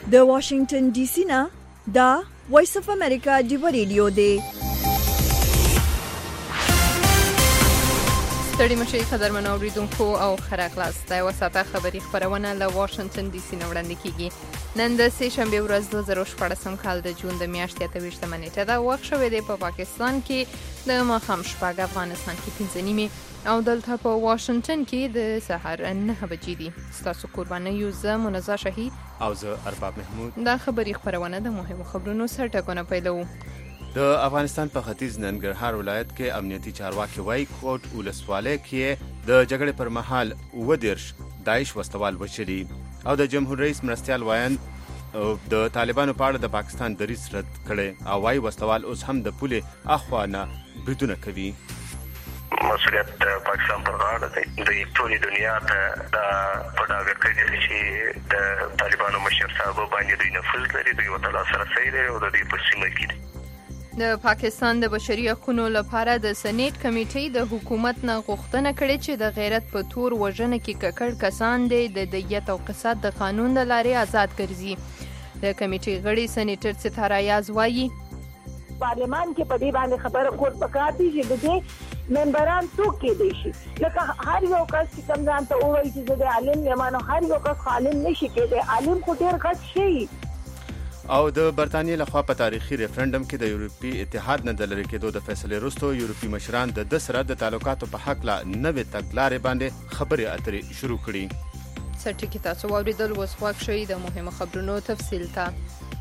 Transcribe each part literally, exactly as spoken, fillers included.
د واشنگټن ډي سي نه دا وایس اف امریکا دی ریډیو دی. ستړي مشي قدرمن اوریدونکو او خراغلاست د وساته خبری خبرونه له واشنگټن ډي سي نه وړاندې کیږي. نن د سه شنبه ورځ دوه زره شپږم کال د جون د میاشتې اته ویشتمه نیټه ده. وخت شوی دی په پاکستان کې د ماښام شپږ، افغانستان کې پنځه نیمې او دلته په واشنگټن کې د سحر نه بجې دي. ستاسو قرباني یو زه منزه شهید او زه ارباب محمود. دا خبری خبرونه د مهمو خبرونو سرټکونه پیلو. د افغانستان په ختیځ ننګرهار ولایت کې امنیتي چارواکي وایي کوټ ولسوالۍ کې د جګړې پر مهال اووه دېرش داعش وسوال وشلي او د جمهور رئیس مرستیال وایند د طالبانو په اړه د پاکستان دریځ رد کړی او وایي وسوال اوس هم د پولې اخوا نه بریدونه کوي. مسؤلیت پاکستان پر غاړه دی. د ټولې دنیا ته دا په ډاګه کېدل چې د طالبانو مشر صاحب باندې دوی نفوذ لري، دوی ورته لاسرسی لري او د دوی په سیمه کې دي. د پاکستان د بشري حقوقو لپاره د سېنات کمیټې د حکومت نه غوښتنه کړې چې د غیرت په تور وژنه کې ککړ کسان دي د دیت او قصاص د قانون د لارې آزاد ګرځي. د کمیټې غړي سېنیټر ستاره یاز وایي پارلمان کې په دې باندې خبره کول پکار دي چې د دې ممبران څوک کې دي شي، لکه هر یو کس چې کوم ځان ته وایي چې د عالم یمانو هر یو کس عالم نشي کېدی. عالم خو ډېر غټ شي. او د برتانیې لخوا په تاریخي ریفرنډم کې د یورپي اتحاد نه د لرې کېدو د فیصلې وروسته یورپي مشران د ده سره د تعلقاتو په هکله نوې تګلارې باندې خبرې اترې شروع کړي. سرټکي تاسو واوریدل، اوس وخت شوی د مهمو خبرونو تفصیل ته.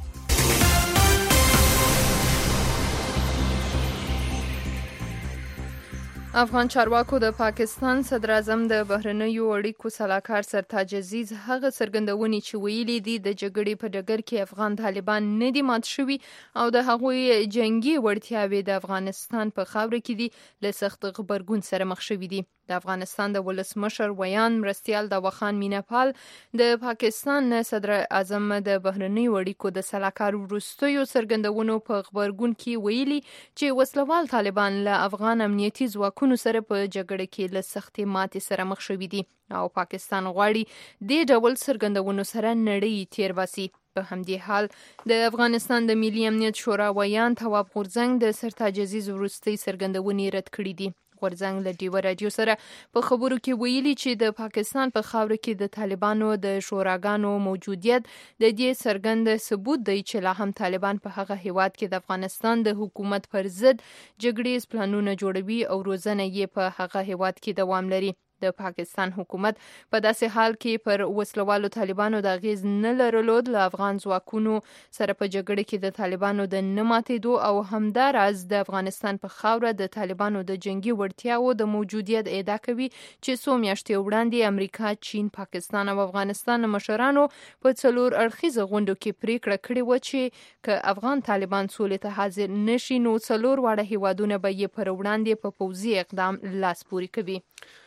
افغان چارواکو د پاکستان صدر اعظم د بهرنیو اړیکو سلاکار سرتاج عزیز هغه څرګندونې چې ویلي دي د جګړې په ډګر کې افغان طالبان نه دي مات شوي او د هغوی جنگي وړتیاوې د افغانستان په خاوره کې دي له سخت غبرګون سره مخ شوي دي. د افغانستان د ولسمشر ویان مرستیال داوخان میناپال د پاکستان صدر اعظم د بهرنیو اړیکو د سلاکار وروستیو څرګندونو په غبرګون کې ویلي چې وسلوال طالبان له افغان امنیتي ځواکونو سره په جګړه کې له سختې ماتې سره مخ شوي دي او پاکستان غواړي دې ډول څرګندونو سره نړۍ تیر باسي. په همدې حال د افغانستان د ملي امنیت شورا ویان تواب غورځنګ د سرتاج عزیز وروستۍ څرګندونې رد کړې دي. غورځنګ له ډیوه راډیو سره په خبرو کې ویلي چې د پاکستان په خاوره کې د طالبانو د شوراګانو موجودیت د دې څرګند ثبوت دی چې لا هم طالبان په هغه هیواد کې د افغانستان د حکومت پر ضد جګړې پلانونه جوړوي او روزنه یې په هغه هیواد کې دوام لري. د پاکستان حکومت په داسې حال کې پر وسلوالو طالبانو د اغیز نه لرلو له افغان ځواکونو سره په جګړه کې د طالبانو د نه ماتېدو او همداراز د افغانستان په خاوره د طالبانو د جنگي وړتیاو د موجودیت ادعا کوي چې څو میاشتې وړاندې امریکا، چین، پاکستان او افغانستان مشرانو په څلور اړخیزه غونډو کې پریکړه کړې و چې که افغان طالبان سولې ته حاضر نشي نو څلور واړه هیوادونه به یې پر وړاندې په پوځي اقدام لاس پورې کوي.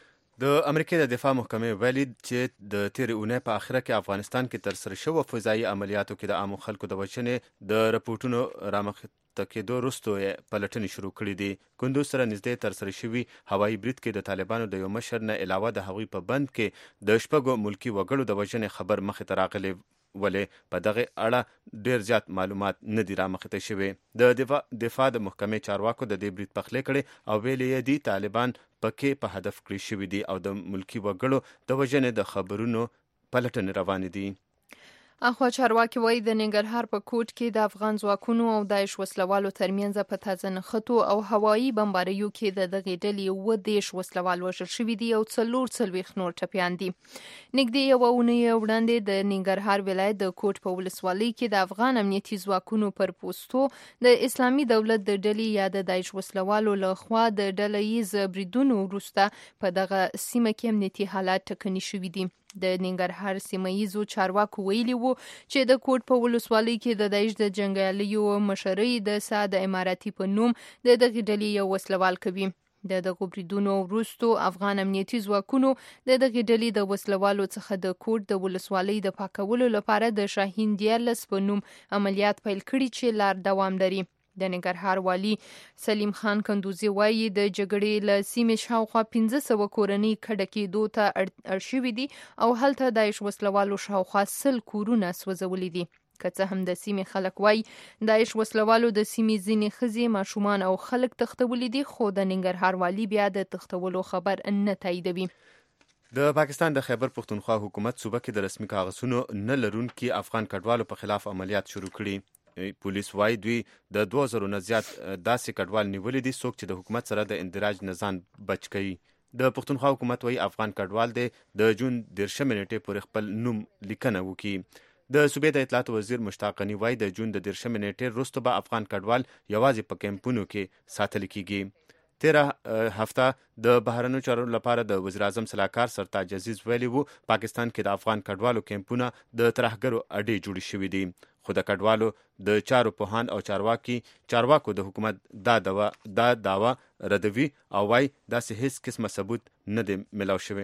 د امریکای د دفاع محکمې ویلي چې د تیرې اونۍ په اخره کې افغانستان کې ترسره شوو فضایي عملیاتو کې د عامو خلکو د وژنې د رپورټونو رامخته کېدو وروسته یې پلټنې شروع کړې دي. کندوز سره نږدې ترسره شوي هوایي برید کې د طالبانو د یو مشر نه علاوه د هغوی په بند کې د شپږو ملکي وګړو د وژنې خبر مخې ته راغلی ولې په دغه اړه ډیر زیات معلومات نه دي رامخته شوي. د دفاع دفاع د محکمې چارواکو د دې برید پخلی کړي او ویلي یې دي طالبان پکې په هدف کړی شوي دي او د ملکي وګړو د وژنې د خبرونو پلټنې روانې دي. اخوا چارواکي وایي د ننګرهار په کوټ کې د افغان ځواکونو او داعش وسلوالو ترمنځ په تازه نښتو او هوایي بمباریو کې د دغې ډلې اووه دېرش وسلوال وژل شوي دي او څلور څلوېښت نور ټپیان دي. نږدې یوه اونۍ وړاندې د ننګرهار ولایت د کوټ په ولسوالۍ کې د افغان امنیتي ځواکونو پر پوستو د اسلامي دولت د ډلې یا د داعش وسلوالو له خوا د ډله ییز بریدونو وروسته په دغه سیمه کې امنیتي حالات ټکني شوي دي. د ننګرهار سیمه ییزو چارواکو ویلي وو چې د کوټ په ولسوالۍ کې د داعش د جنګیالیو مشرۍ د سعد اماراتي په نوم د دغې ډلې یو وسلوال کوي. د دغو بریدونو وروسته افغان امنیتي ځواکونو د دغې ډلې د وسلوالو څخه د کوټ د ولسوالۍ د پاکولو لپاره د شاهین دیارلس په نوم عملیات پیل کړي چې لار دوام لري. د ننګرهار والي سلیم خان کندوزي وایي د جګړې له سیمې شاوخوا پنځه سوه کورنۍ کډه کېدو ته اړ شوي دي او هلته داعش وسلوالو شاوخوا سل کورونه سوځولي دي. که څه هم د سیمې خلک وایي داعش وسلوالو د سیمې ځینې ښځې ماشومان او خلک تښتولي دي، خو د ننګرهار والي بیا د تښتولو خبر نه تاییدوي. د پاکستان د خیبر پختونخوا حکومت صوبه کې د رسمي کاغذونو نه لرونکي افغان کډوالو په خلاف عملیات شروع کړي. پولیس وايي دوی د دوه زرو نه زیات داسې کډوال نیولي دي څوک چې د حکومت سره د اندراج نه ځان بچ کوي. د پختونخوا حکومت وايي افغان کډوال دی د جون دیرشمې نیټې پورې خپل نوم لیکنه وکړي. د صوبې د اطلاعاتو وزیر مشتاق غني وايي د جون د دیرشمې نیټې وروسته به افغان کډوال یوازې په کیمپونو کې ساتل کیږي. تیره هفته د بهرنیو چارو لپاره د وزیر اعظم صلاحکار سرتاج عزیز ویلي وو پاکستان کې د افغان کډوالو کیمپونه د ترهګرو اډې جوړې شوې دي، خو د کډوالو د چارو پوهان او چارواکي چارواکو د حکومت دا دوا دا داوا ردوي او وايي داسې هیڅ قسمه ثبوت نه دی ملاو شوی.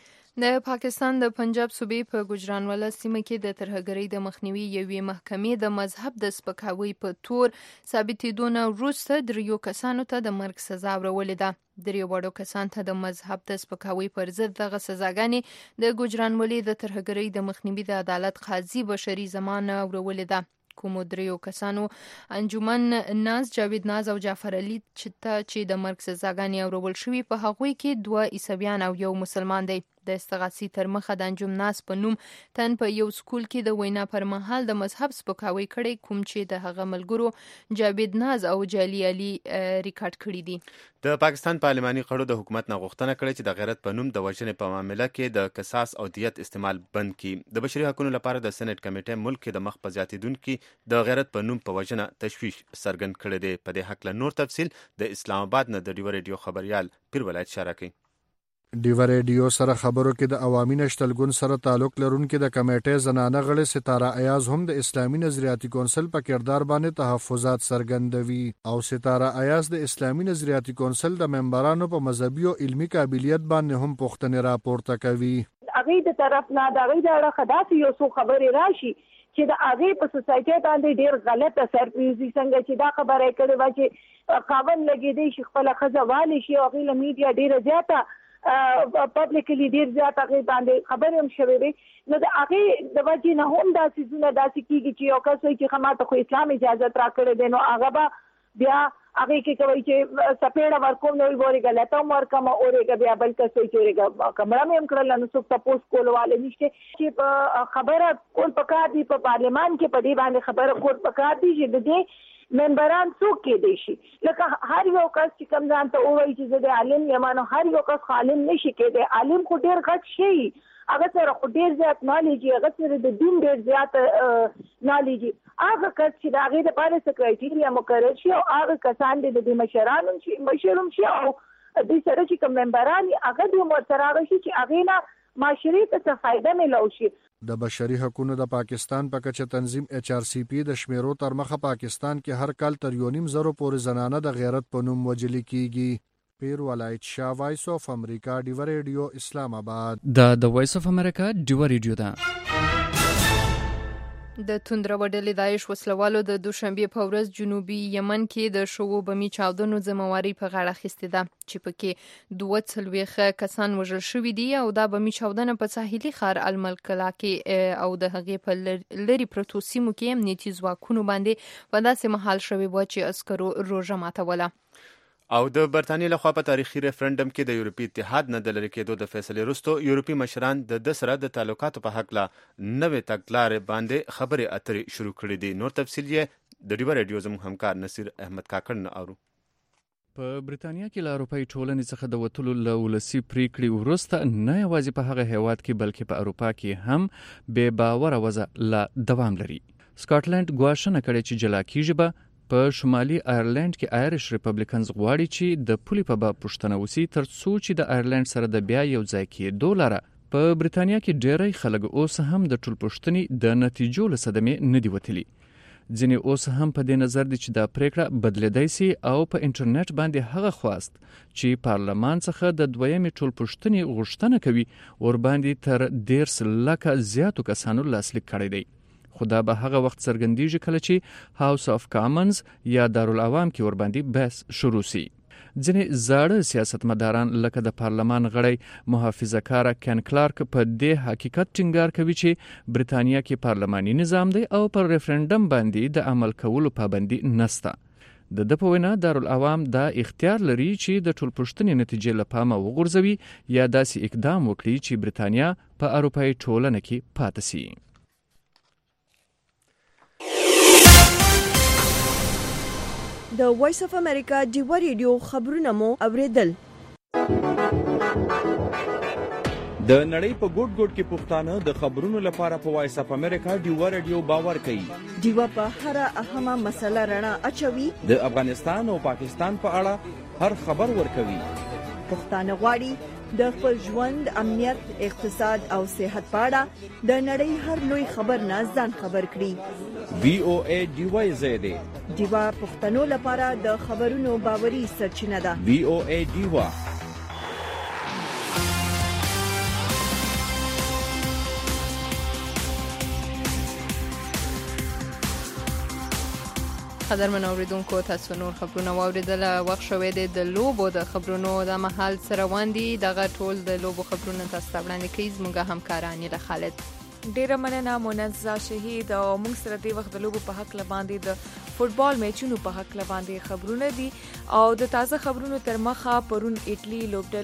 د پاکستان د پنجاب صوبې په ګوجرانوالا سیمه کې د ترهګرۍ د مخنیوي یوې محکمې د مذهب د سپکاوي په تور ثابتېدو نه وروسته دریو کسانو ته د مرګ سزا ورولې ده. دریو وړو کسانو ته د مذهب د سپکاوي پر ضد دغه سزاګانې د ګوجرانولې د ترهګرۍ د مخنیوي د عدالت قاضي بشري زمان ورولې ده. کومو دریو کسانو انجمن ناز، جاوید ناز او جعفر علي چې د مرګ سزاګانې اورول شوي په هغوی کې دوه عیسویان او یو مسلمان دی. د استغاثي تر مخه د انجم ناز په نوم تن په یو سکول کې د وینا پر مهال د مذهب سپکاوي کړی، کوم چې د هغه ملګرو جاوید ناز او جعلي علي ریکارډ کړی دي. د پاکستان پارلماني غړو د حکومت نه غوښتنه کړې چې د غیرت په نوم د وژنې په معامله کې د قصاص او دیت استعمال بند کړي. د بشري حقوقو لپاره د سېنات کمیټې ملک کې د مخ په زیاتېدونکي د غیرت په نوم په وژنه تشویش څرګند کړی دی. په دې هکله نور تفصیل د اسلام آباد نه د ډیو ریډیو خبريال پیر ولایت اشاره کوي. ډیو ریډیو سره خبرو کې د عوامي نشتلګون سره تعلق لرونکي د کمیټې زنانه غړي ستاره ایاز هم د اسلامي نظریاتي کونسل په کردار باندې تحفظات څرګندوي او ستاره ایاز د اسلامي نظریاتي کونسل د ممبرانو په مذهبي او علمي قابلیت باندې هم پوښتنې راپورته کوي. هغه د طرف نه د هغه د اړه خداسي یو څو خبرې راشي چې د هغه په سوسایټي باندې ډیر غلط اثر پیږي، څنګه چې دا خبره کړي و چې قانون لګیدي شي خپل خزوالي شي او غیله میډیا ډیره زیاته پبلکلی ډیر زیات هغه باندې خبرې هم شوې وي. نو د هغه د وجې نه هم داسې زونه داسې کېږي چې یو کس وایي چې خماته خو اسلام اجازه را کړې دی، نو هغه به بیا هغه کې کوي چې سپېړه ورکوم نو وي غلطه ورکم اورېږه بیا بل کس وایي چې اورېږه کمره مې هم کړله نو څوک تپوس کولواله نشته چې په خبره کول پکار دي. په پارلمان کې په دې باندې خبره کول پکار دي چې د دې ممبران څوک کېدی شي. لکه هر یو کس چې کوم ځان ته ووایي چې زه د عالم یم، نو هر یو کس عالم نشي کېدی. عالم خو ډېر غټ شي، هغه سره خو ډېر زیات نالج وي، هغه سره د دین ډېر زیات نالج وي. هغه کس چې د هغې دپاره څه کرایټیریا مقرر شي او هغه کسان د دې مشران هم شي مشر هم شي او دوی سره چې کوم ممبران وي هغه دوی هم ورسره هغه شي چې هغې نه معاشرې ته څه فایده میلاو شي. د بشري حقوقو د پاکستان په کچه تنظیم ایچ آر سی پی د شمیرو تر مخه پاکستان کې هر کال تر یو نیم زرو پورې زنانه د غیرت په نوم وژل کیږي. پیر ولایت شاه، وایس اف امریکا، ډیو ریډیو، اسلام آباد. دا د وایس اف امریکا ډیو ریډیو ده. د توندره وډلې داعش وسلوالو د دوشنبه په ورځ جنوبي یمن کې د شوو بمي چاودنو ذمہواری په غاړه اخیستې ده چې پکې دوه څلوېښت کسان وژل شوي دي او دا بمي چاودنه په ساحلي ښار الملکلا کې او د هغې په لرې پرتو سیمو کې امنیتي ځواکونو باندې په داسې مهال شوې وه چې عسکرو روژه ماتوله. او د برتانیې لخوا په تاریخي ریفرنډم کې د یورپي اتحاد نه د لرې کېدو د فیصلې وروسته یورپي مشران د ده سره د تعلقاتو په هکله نوې تګلارې باندې خبرې اترې شروع کړې دي. نور تفصیل یې د ډیو ریډیو زموږ همکار نصیر احمد کاکړ نه اورو. په برتانیا کې له اروپایي ټولنې څخه د وتلو له ولسي پریکړې وروسته نه یوازې په هغه هیواد کې بلکې په اروپا کې هم بې باوره وضع لا دوام لري. سکاټلند ګواښنه کړې چې جلا کېږي به په شمالي آیرلند کې آیرش ریپبلیکنز غواړي چې د پولې په باب پوښتنه وشي تر څو چې د آیرلند سره د بیا یو ځای کېدو لاره. په برتانیا کې ډېری خلک اوس هم د ټولپوښتنې د نتیجو له صدمې نه دي وتلي. ځینې اوس هم په دې نظر دي چې دا پریکړه بدلیدای شي او په انټرنیټ باندې هغه خواست چې پارلمان څخه د دویمې ټولپوښتنې غوښتنه کوي ورباندې تر دیرس لکه زیاتو کسانو لاسلیک کړی دی. خو دا به هغه وخت څرګندېږي کله چې هاوس اف کامنز یا دارالعوام کې ورباندې بحث شروع شي. ځینې زاړه سیاستمداران لکه د پارلمان غړی محافظه کار کین کلارک په دې حقیقت ټینګار کوي چې برتانیا کې پارلماني نظام دی او پر ریفرندم باندې د عمل کولو پابندي نشته. د د په وینا دارالعوام دا اختیار لري چې د ټولپوښتنې نتیجې له پامه وغورځوي یا داسې اقدام وکړي چې برتانیا په اروپایي ټولنه کې پاتې شي. د وایس اف امریکا ډیوا ریډیو خبرونه مو اوریدل. د نړۍ په ګوټ ګوټ کې پښتانه د خبرونو لپاره په وایس اف امریکا ډیوا ریډیو باور کوي. ډیوا په هر اهمه مسله رڼا اچوي. د افغانستان او پاکستان په اړه هر خبر ورکوي. پښتانه غواړي د خپل ژوند، امنیت، اقتصاد او صحت په اړه د نړۍ هر لوی خبر نه ځان خبر کړي. وی او ای ډیوا زیاده ډیوا پښتنو لپاره د خبرونو باوري سرچینه ده. وی او ای ډیوا. قدرمن اوریدونکو، تاسو نور خبرونه واوریدل. وخت شوی دی د لوبو د خبرونو د محل سره وندي دغه ټول د لوبو خبرونه تاسو ته وړاندې کوي زموږ همکاران له خالد. ډیره مننه منزه شهید. او موږ سره د وخت د لوبو په حق لباندې د فوتبال میچونو په حق لباندې خبرونه دي او د تازه خبرونو تر مخه پرون ایټلی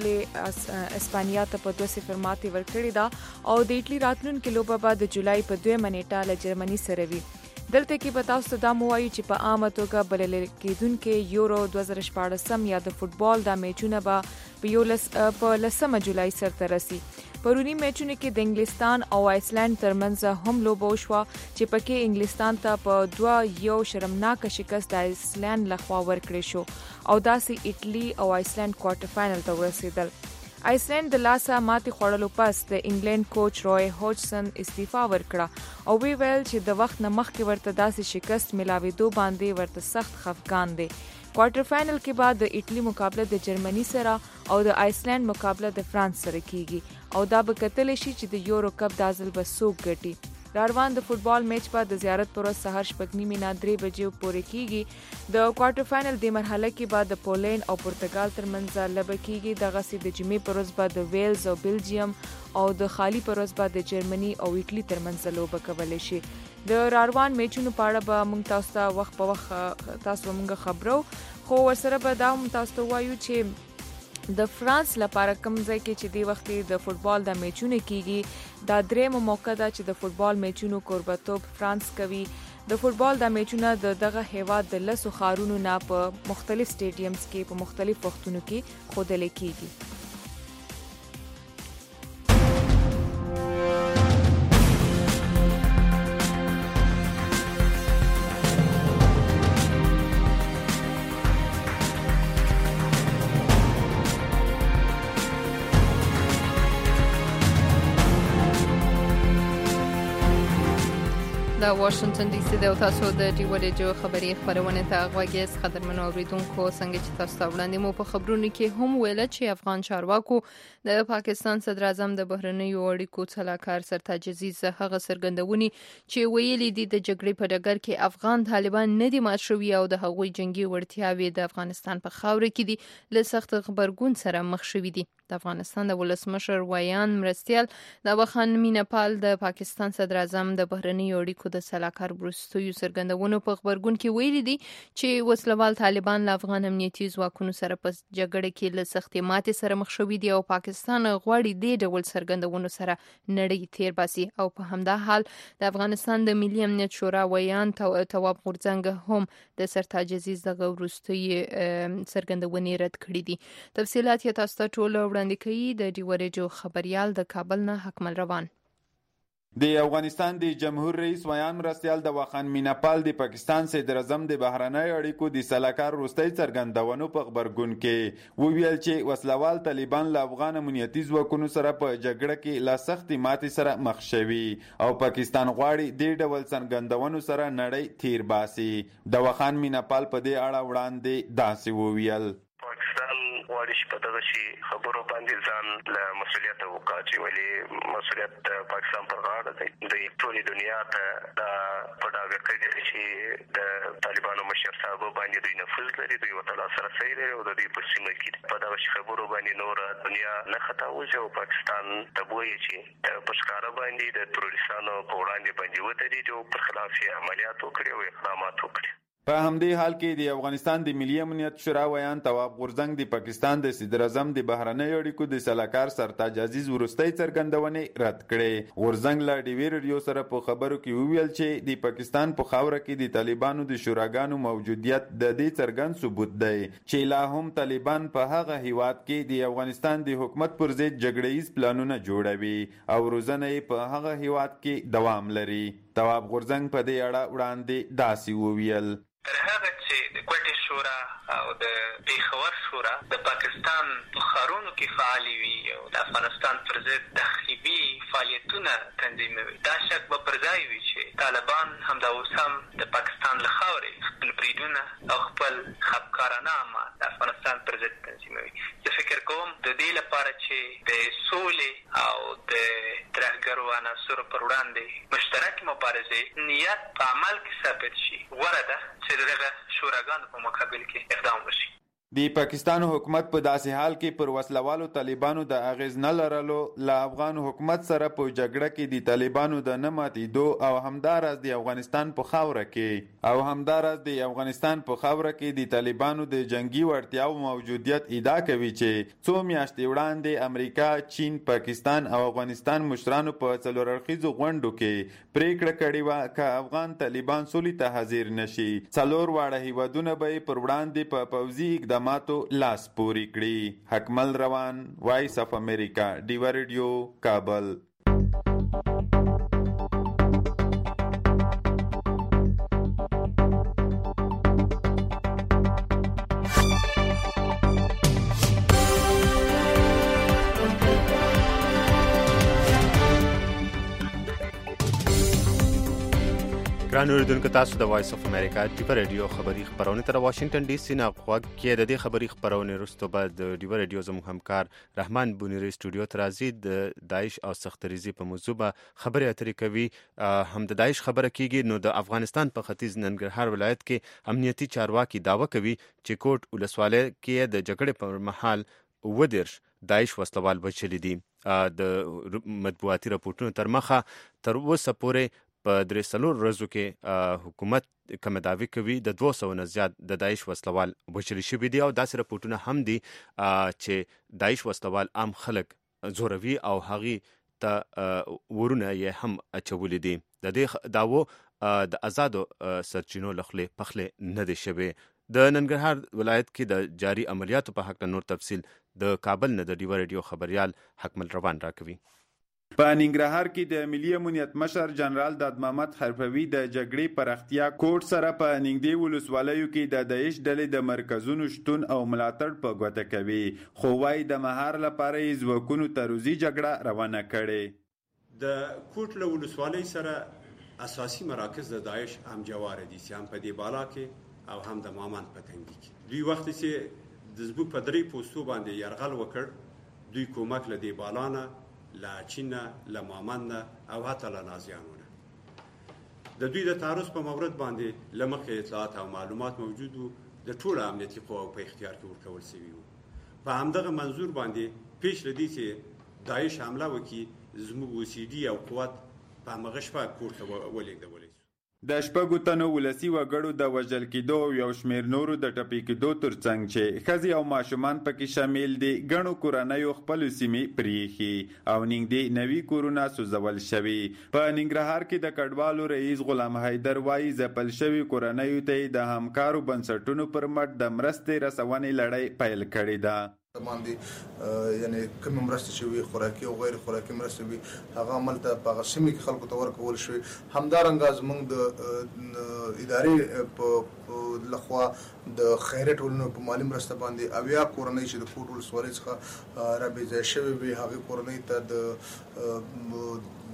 لوبډلې اسپانیا ته په دوه صفر ماتې ورکړې ده او د ایټلی راتلونکي لوبه به د جولای په دویمه نیټه له جرمني سره وي. دلته کې به تاسو ته دا موایو چې په عامه توګه بلل کېدونکې یورو دوه زره شپاړس یا د فوتبال د میچونه به په یولس په لسمه جولای سرته رسي. پرونی میچونه کې د انګلستان او آیسلند ترمنځ هم لوبه وشوه چې پکې انګلستان ته په دوه یو شرمناک شکست د آیسلند لخوا ورکړې شو او داسې ایټلی او آیسلند کوارټر فائنل ته ورسېدل. آیسلند د لاسه ماتې خوړلو پس د انګلند کوچ روي هوجسن استعفا ورکړه او وی ویل چې د وخت نه مخکې ورته داسې شکست ملاوېدو باندې ورته سخت خفګان دی. کوارټر فائنل کې بعد د ایټلی مقابله د جرمني سره او د آیسلند مقابله د فرانس سره کیږي او دا به کتل شي چې د یورو کپ د ځل به څوک ګټي. روان د فوتبال میچ په د زیارت پر ورځ سهار شپږ نیمې نه درې بجې پورې کیږي. د کوارټر فائنل د مرحله کې بعد د پولند او پرتګال ترمنځ لوبه کیږي. دغه سي د جمعې پر ورځ بعد د ویلز او بلجیم او د خالی پر ورځ بعد د جرمني او ایټلی ترمنځ لوبه کولای شي. د روان میچونو په اړه به موږ تاسو ته وخت په وخت تاسو موږ خبرو خو ورسره به دا هم تاسو ته وایو چې د فرانس لپاره کوم ځای کې چې دی وخت د فوتبال د میچونه کیږي دا درېمه موقع ده چې د فوتبال میچونو کوربتوب فرانس کوي. د فوتبال د میچونه د دغه هیواد د لسو ښارونو نه په مختلف سټیډیمز کې په مختلف وختونو کې ښودل کیږي. د واشنگټن ډي سي د تاسو د ډیوا ریډیو خبري خبرونه ته غوږیس. قدرمنو اوریدونکو، څنګه چې تاسو ته وړاندې مو په خبرونو کې هم ویل چې افغان چارواکو د پاکستان صدر اعظم د بهرنیو اړیکو صلاحکار سرتاج عزیز هغه څرګندونې چې ویلي دي د جګړې په ډګر کې افغان طالبان نه دي مات شوي او د هغوی جنگي وړتیاوې د افغانستان په خاوره کې دي له سخت غبرګون سره مخ شوي دي. د افغانستان د ولسمشر ویان مرستیال د وخان مینپال د پاکستان صدر اعظم د بهرنیو اړیکو د صلاحکار وروستیو څرګندونو په خبرګون کې ویلي دي چې وسلوال طالبان له افغان امنیتي ځواکونو سره په جګړه کې له سختې ماتې سره مخ شوي دي او پاکستان غواړي دې ډول څرګندونو سره نړۍ تیر باسي او په همدا حال د افغانستان د ملي امنیت شورا ویان تواب غورځنګ هم د سرتاج عزیز دغه وروستیو څرګندونې رد کړې دي. تفصیلات یې تاسو ته ټول وړاندې کوي د ډیوا ریډیو خبريال د کابل نه حکمل روان. د افغانستان د جمهور رئیس ویان مرستیال د وخان مینپال د پاکستان صدر اعظم د بهرنیو اړیکو د صلاحکار وروستي څرګندونو په خبرګون کې وویل چې وسلوال طالبان له افغان امنیتي ځواکونو سره په جګړه کې لا سختي ماتې سره مخ شوي او پاکستان غواړي د ډول څرګندونو سره نړۍ تیر باسي. د وخان مینپال په دې اړه وړاندې داسې وویل: پاکستان غواړي چې په دغه شي خبرو باندې ځان له مسؤلیت وکاږي، ولې مسؤلیت د پاکستان پر غاړه دی. د ټولې دنیا ته دا په ډاګه کوي چې د طالبانو مشر صاحب باندې دوی نفوذ لري، دوی ورته لاسرسی لري او د دوی په سیمه کې په دغه خبرو باندې نور دنیا نه خطاوځي او پاکستان ته وایي چې په ښکاره باندې د تروریستانو په وړاندې باندې ودرېږي او پر خلاف یې عملیات وکړي او اقدامات وکړي. په همدې حال کې د افغانستان د ملي امنیت شورا ویان تواب غورځنګ د پاکستان د صدر اعظم د بهرنیو اړیکو د سلاکار سرتاج عزیز وروستۍ څرګندونې رد کړې. غورځنګ له ډیوی رادیو سره په خبرو کې وویل چې د پاکستان په خاوره کې د طالبانو د شوراګانو موجودیت د دې څرګند ثبوت دی چې لا هم طالبان په هغه هیواد کې د افغانستان د حکومت پر ضد جګړهیز پلانونه جوړوي او روزنه یې په هغه هیواد کې دوام لري. تواب غورځنګ په دې اړه وړاندې داسې وویل: تر هغه چې د کوټې شورا او د پیښور شورا د پاکستان په ښارونو کې فعالې وي او د افغانستان پر ضد تخریبي فعالیتونه تنظیموي، دا شک به پر ځای وي چې طالبان همدا اوس هم د پاکستان له خاورې خپل بریدونه او خپل خپکارانه اعمال د افغانستان پر ضد تنظیموي. زه فکر کوم د دې لپاره چې د سولې او د ترهګرو عناصرو پر وړاندې مشترک مبارزې نیت په عمل کې ثابت شي، غوره ده چې دغه شوراګانو په مقابل کې اقدام وشي. د پاکستان حکومت په داسې حال کې پر وسلوالو طالبانو د اغیز نه لرلو له افغان حکومت سره په جګړه کې د طالبانو د نه ماتېدو او همداراز د افغانستان په خاوره کې او همداراز د افغانستان په خاوره کې د طالبانو د جنگي وړتیاو موجودیت ادعا کوي چې څو میاشتې وړاندې امریکا، چین، پاکستان او افغانستان مشرانو په څلور اړخیزو غونډو کې پریکړه کړې وه که افغان طالبان سولې ته حاضر نشي څلور واړه هیوادونه به یې پر وړاندې په پوځي اقداماتو لاس پوري کړي. حکمل روان، وایس اف امریکا، ډیوا ریډیو، کابل. ګران اوریدونکو، تاسو د وایس اف امریکا ډیوا ریډیو خبری خبرونه تر واشنگټن ډي سي نه غوږ کې د دې خبری خبرونه وروسته بعد د ډیوا ریډیو زموږ همکار رحمان بونیری سټوډیو ته راځي د داعش او سختریزي په موضوع به خبرې اترې کوي. هم د داعش خبره کیږي، نو د افغانستان په ختیځ ننګرهار ولایت کې امنیتي چارواکي داوا کوي چې کوټ ولسوالۍ کې د جګړې پر مهال ودرش داعش وسلوال بچلي دي. د مطبوعاتي راپورټونو تر مخه تر اوسه پورې په درې څلور ورځو کې حکومت کوم دعوی کوي د دوه سوو نه زیات د داعش وسلوال بچل شوي دي او داسې راپورټونه هم دي چې داعش وسلوال عام خلک زوروي او هغې ته ورونه یې هم اچولي دي. د دې دعوو د آزادو سرچینو له خولې پخلی نه دی شوی. د ننګرهار ولایت کې د جاري عملیاتو په حق نور تفصیل د کابل نه د ډیوا ریډیو خبریال حکمل روان راکوي. په ننګرهار کې د ملي امنیت مشر جنرال داد محمد حرفوي د جګړې پراختیا کوټ سره په نږدې ولسوالیو کې د داعش ډلې د مرکزونو شتون او ملاتړ په ګوته کوي، خو وايي د مهار لپاره یې ځواکونو ته روزي جګړه روانه کړې. د کوټ له ولسوالۍ سره اساسي مراکز د داعش هم جوار دي، چې هم په دې بالا کې او هم د مامان په تنګي کې. دوی وخت چې د زبوک په درې پوستو باندې یرغل وکړ، دوی کومک له دې بالانه لا چین لا مامان او حتی لا نازیانونه د دوی د تعرض په مورد باندې لمخې اطلاعات او معلومات موجود وو، د ټولو امنیتي قواو په اختیار کې ورکول شوي وو. په همدغه منظور باندې پیش لدی چې داعش حمله وکړي، زموږ اوسیډي او قوت په همغه شپه کور ته ولېږدولی شو. د شپږو تنو ولسي وګړو د وژل کېدو او یو شمېر نورو د ټپي کېدو ترڅنګ چې ښځې او ماشومان پکې شامل دي، ګڼو کورنیو خپلو سیمې پرېښي او نږدې نوي کورونه سوځول شوي. په ننګرهار کې د کډوالو رئیس غلام حیدر وایي ځپل شوي کورنیو ته یې د همکارو بنسټونو پر مټ د مرستې رسونې لړۍ پیل کړې ده. باندې یعنی کوم مرستې چې وي خوراکي او غیر خوراکي مرستې وي هغه عمل ته په هغه سیمې کې خلکو ته ورکول شوي. همدارنګه زموږ د ادارې په لخوا د خیري ټولنو په مالي مرسته باندې اویا کورنۍ چې د کوټ ولسوالۍ څخه رابې ځای شوي وي هغې کورنۍ ته د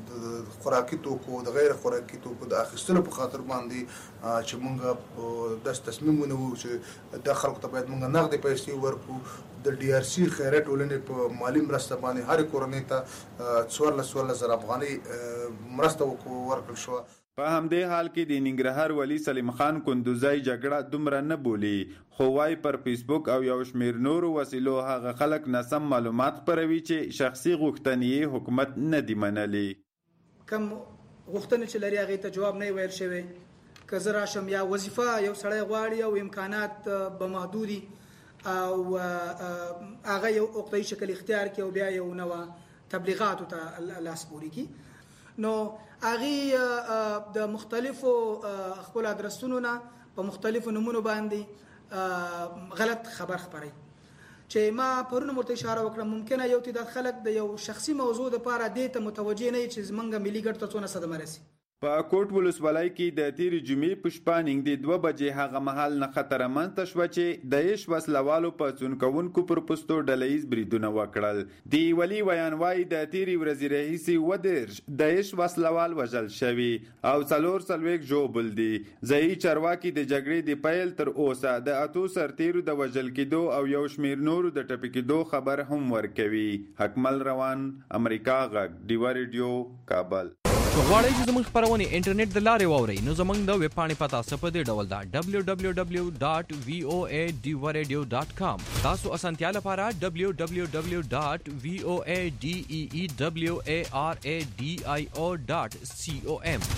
د خوراکي توکو د غیر خوراکي توکو د اخیستلو په خاطر باندې چې موږ د تصمیم ونیو چې د خلکو ته باید موږ نغدي پیسې ورکړو د ډي آر سی خیرات ټولنې په مالی مرسته باندې هر کورنۍ ته څوارلس څوارلس زره افغانۍ مرسته ورکړل شو. په همدې حال کې د ننګرهار ولی سلیم خان کندوزی جګړه دومره نه بولی، خو وايي پر فیسبوک او یو شمیر نورو وسیلو هغه خلک ناسم معلومات خپروي چې شخصي غوښتنې حکومت نه دی منلي. کم غوښتنې چې لري هغه ته جواب نه ویل شوی، که زه راشم یا وظیفه یو سړی غواړي او امکانات به محدودي او هغه یو وقتي شکل اختیار کوي او بیا یو نوع تبلیغاتو ته لاس پوري کوي، نو هغه د مختلفو خپل ادرسونو نه په مختلفو نمونو باندې غلط خبر خبري چې ما پرونه مرته اشاره وکړه. ممکنه یو تعداد خلک د یو شخصي موضوع لپاره دې ته متوجه نه چې زمونږ ملي ګټ ته څونه صدمه رسي. په کوټ ولسوالۍ کې د تیرې جمعې په شپه نږدې دوه بجې هغه مهال نه خطر رامنځته شوه چې داعش وسلوالو په څونکوونکو پر پوستو ډله ییز بریدونه وکړل. د ولي ویان وایي د تیرې ورځې راهیسې اووه دېرش داعش وسلوال وژل شوي او څلور څلوېښت ژوبل دي. ځایي چارواکي د جګړې د پیل تر اوسه د اتو سرتیرو د وژل کېدو او یو شمیر نورو د ټپي کېدو خبر هم ورکوي. حکمل روان، امریکا غږ، ډیوا ریډیو، کابل. غواړئ چې زموږ خپرونې انټرنیټ د لارې واورئ نو زموږ د ویب پاڼې پته څه په دې ډول ده ډبلیو ډبلیو ډبلیو ډاټ وی او ای ډیوا ریډیو ډاټ کام. تاسو اسانتیا لپاره ډبلیو ډبلیو ډبلیو ډاټ وی او ای ډي ای ای ډبلیو ای آر ای ډي آی او ډاټ سی او ایم.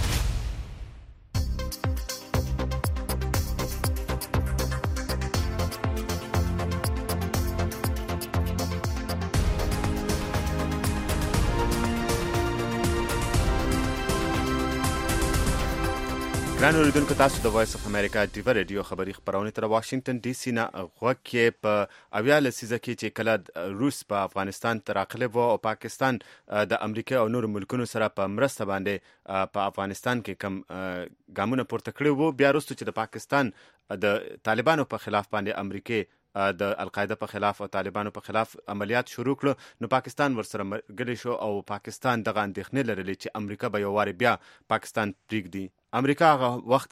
ګران اوریدونکو، تاسو د وایس اف امریکا ډیوا ریډیو خبري خبرونه تر واشنگټن ډي سي نه غوږ کې په اویا لسیزه کې چې کله روس په افغانستان ته راغلی و او پاکستان د امریکا او نورو ملکونو سره په مرسته باندې په افغانستان کې کم ګامونه پورته کړي وو، بیا وروسته چې د پاکستان د طالبانو په خلاف باندې امریکا د القاعده په خلاف او طالبانو په خلاف عملیات شروع کړو، نو پاکستان ورسره ملګری شو او پاکستان دغه اندېښنې لرلې چې امریکا به یو وارې بیا پاکستان پرېږدي. امریکا هغه وخت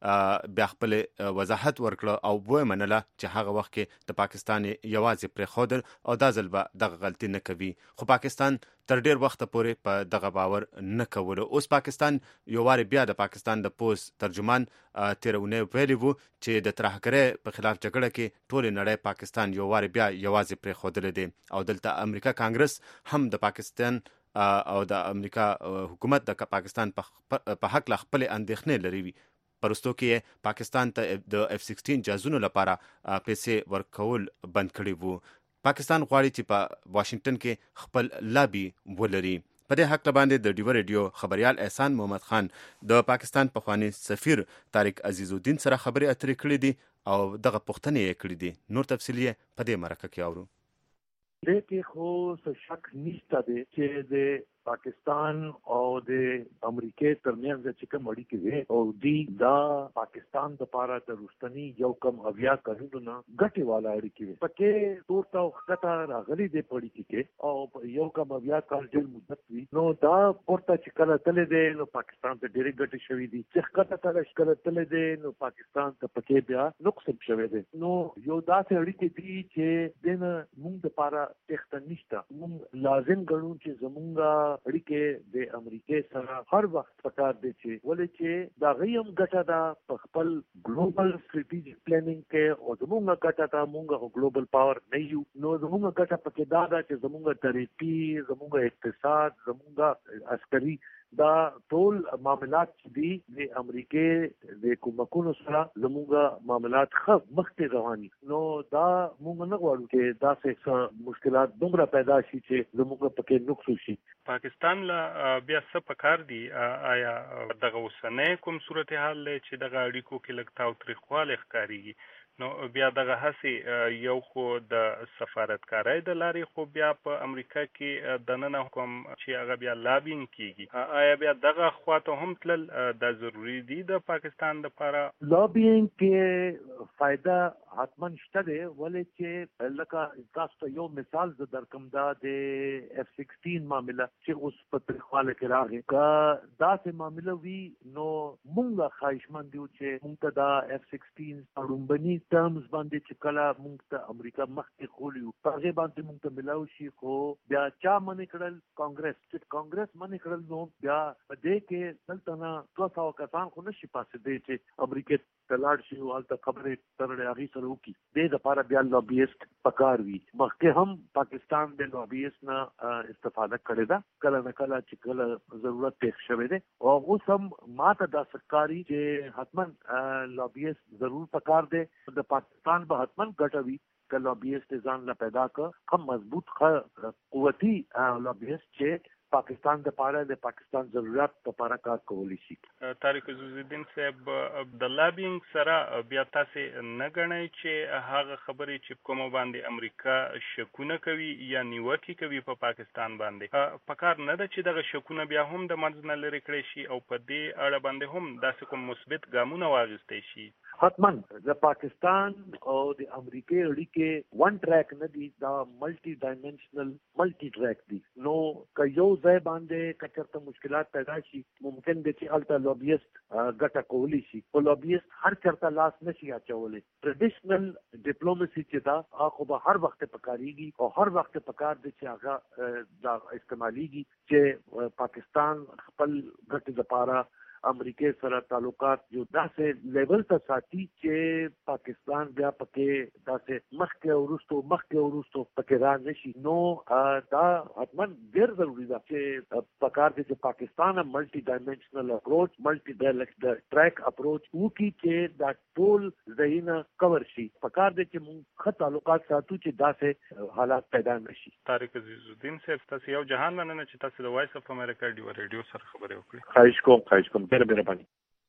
کې بیا خپل وضاحت ورکړه او ویې منله چې هغه وخت کې د پاکستان یوازې پرېښودل او دا ځل به دغه غلطي نه کوي، خو پاکستان تر ډیر وخته پورې په دغه باور نه کولو. اوس پاکستان یو وارې بیا د پاکستان د پوز ترجمان تېره اونۍ ویلي وو چې د ترهګرۍ په خلاف جګړه کې ټولې نړۍ پاکستان یو وارې بیا یوازې پرېښودلی دی او دلته امریکا کانګرس هم د پاکستان او د امریکا حکومت د پاکستان په حق لا خپل اندېښنې لري. پرستو کې پاکستان ته د اف سیکسټین جهازونو لپاره پیسې ورکول بند کړي وو. پاکستان غواړي چې په واشنگټن کې خپل لابي ولري. په دې حق باندې د ډیوا ریډیو خبريال احسان محمد خان د پاکستان پخوانی سفیر طارق عزیز الدین سره خبرې اترې کړې دي او دغه پوښتنې یې کړې دي. نور تفصیل یې په دې مرکه کې اورو. دې کې خو څه شک نشته دی چې د پاکستان او د امریکای ترمنځ چې کوم اړیکې وي او دی دا پاکستان د لپاره د روستنی یو کم اویا کلونو ګټه والا اړیکې وي. پکې تورته وخته راغلي د پړی کې او یو کم اویا کال جیل مدت وي، نو دا ورته چې کله تلې دی نو پاکستان ته ډېرې ګټې شوې دي، چې کله تل کله تلې دی نو پاکستان ته پکې بیا نقصان شوی دی. نو یو داسې اړیکې دي چې دنه موږ د لپاره تخته نشته. موږ لازم ګڼو چې زمونږه اړیکې د امریکای سره هر وخت پکار دي چې ولې چې دا غیم ګټه دا په خپل ګلوبل سټریټیجیک پلانینګ کې او زموږه ګټه دا موږ ګلوبل پاور نه یو، نو زموږه ګټه پکې دا دا چې زموږه ترقی، زموږه اقتصاد، زموږه عسکري دا ټول معاملات چې دي د امریکای د کومکونو سره زموږه معاملات خو مخته رواني، نو دا موږ نه غواړو چې دا څه مشکلات دومره پیدا شي چې زموږه پکې نقص شي. پاکستان لا بیا څه پکار دي؟ آیا دغه اوسنۍ کوم صورتحال چې دغه اړیکو کې لږ تاوتریخوالی ښکارېږي نو بیا دغه هڅې یو خو د سفارتکارۍ د لارې خو بیا په امریکا کې دننه کوم چې هغه بیا لابینګ کیږي، آیا بیا دغه خواته هم تلل د ضروری دي د پاکستان لپاره؟ لابینګ کې فائدہ حتما شته دی، ولې چې لکه تاسو ته یو مثال ز درکم دا د اف سیکسټین معاملې چې اوس په تخواله کې راغی، کا دا سه معاملې وی نو مونږه خواهشمند یو چې مونږ ته دا اف سیکسټین اړومبني ټرمز باندې چې کله مونږ ته امریکا مخکې خولیو هغه باندې مونږ ته ملاو شي، خو بیا چا منې کړل؟ کانګرس چې کانګرس منې کړل نو بیا په دې کې دلته نه دوه سوه کسان خو نشي پاسې دی چې امریکا ته لاړ شي او هلته خبرې ترړې هغې سره وکړي. دې دپاره بیا لابیسټ پکار وي. مخکې هم پاکستان د لابیسټ نه استفاده کړې ده کله نه کله چې کله ضرورت پېښ شوی دی، او اوس هم ماته داسې ښکاري چې حتما لابیسټ ضرور پکار دی. د پاکستان به حتما ګټه وي که لابیسټ ځان له پیدا کړه، کم مضبوط قوتي لابیسټ چې پاکستان د پاره د پاکستان ضرورت لپاره کار کولی شي. طارق عزیزالدین صاحب، د لابینګ سره بیا تاسو نه غنئ چې هغه خبرې چې کومه باندې امریکا شکونه کوي یا نیوکه کوي په پاکستان باندې، پکار نه ده چې دغه شکونه بیا هم د منځ نه لرې کړی شي او په دې اړه باندې هم داسې کوم مثبت ګامونه واخیستی شي؟ حتما د پاکستان او د امریکای اړیکې ون ټریک نه دي، دا ملټي ډایمنشنل ملټي ټریک دي. نو که یو ځای باندې کچرته مشکلات پیدا شي ممکن دي چې الته لابیسټ ګټه کولی شي، او لابیسټ هر چرته لاس نشي اچولی. ټریډیشنل ډیپلوماسي چې دا هغه به هر وخت پکاريږي او هر وخت پکار دي چې هغه دا استعماليږي چې پاکستان خپل ګټه لپاره امریکای سره تعلقات یو داسې لیول ته ساتي چې پاکستان بیا پکې داسې مخکې ورستو مخکې ورستو پکې را نشي. نو دا حتما ډېر ضروري ده چې پکار دي چې پاکستان ملټي ډایمنشنل اپروچ ملټي ډایلکټ ټریک اپروچ وکړي چې دا ټول ځایونه کور شي. پکار دي چې موږ ښه تعلقات ساتو چې داسې حالات پیدا نشي. طارق عزیزالدین صاحب، تاسو یو جهان مننه چې تاسو د وایس اف امریکا ډیو ریډیو سره خبرې وکړې. خواهش کوم خواهش کوم ډېر مهرباني.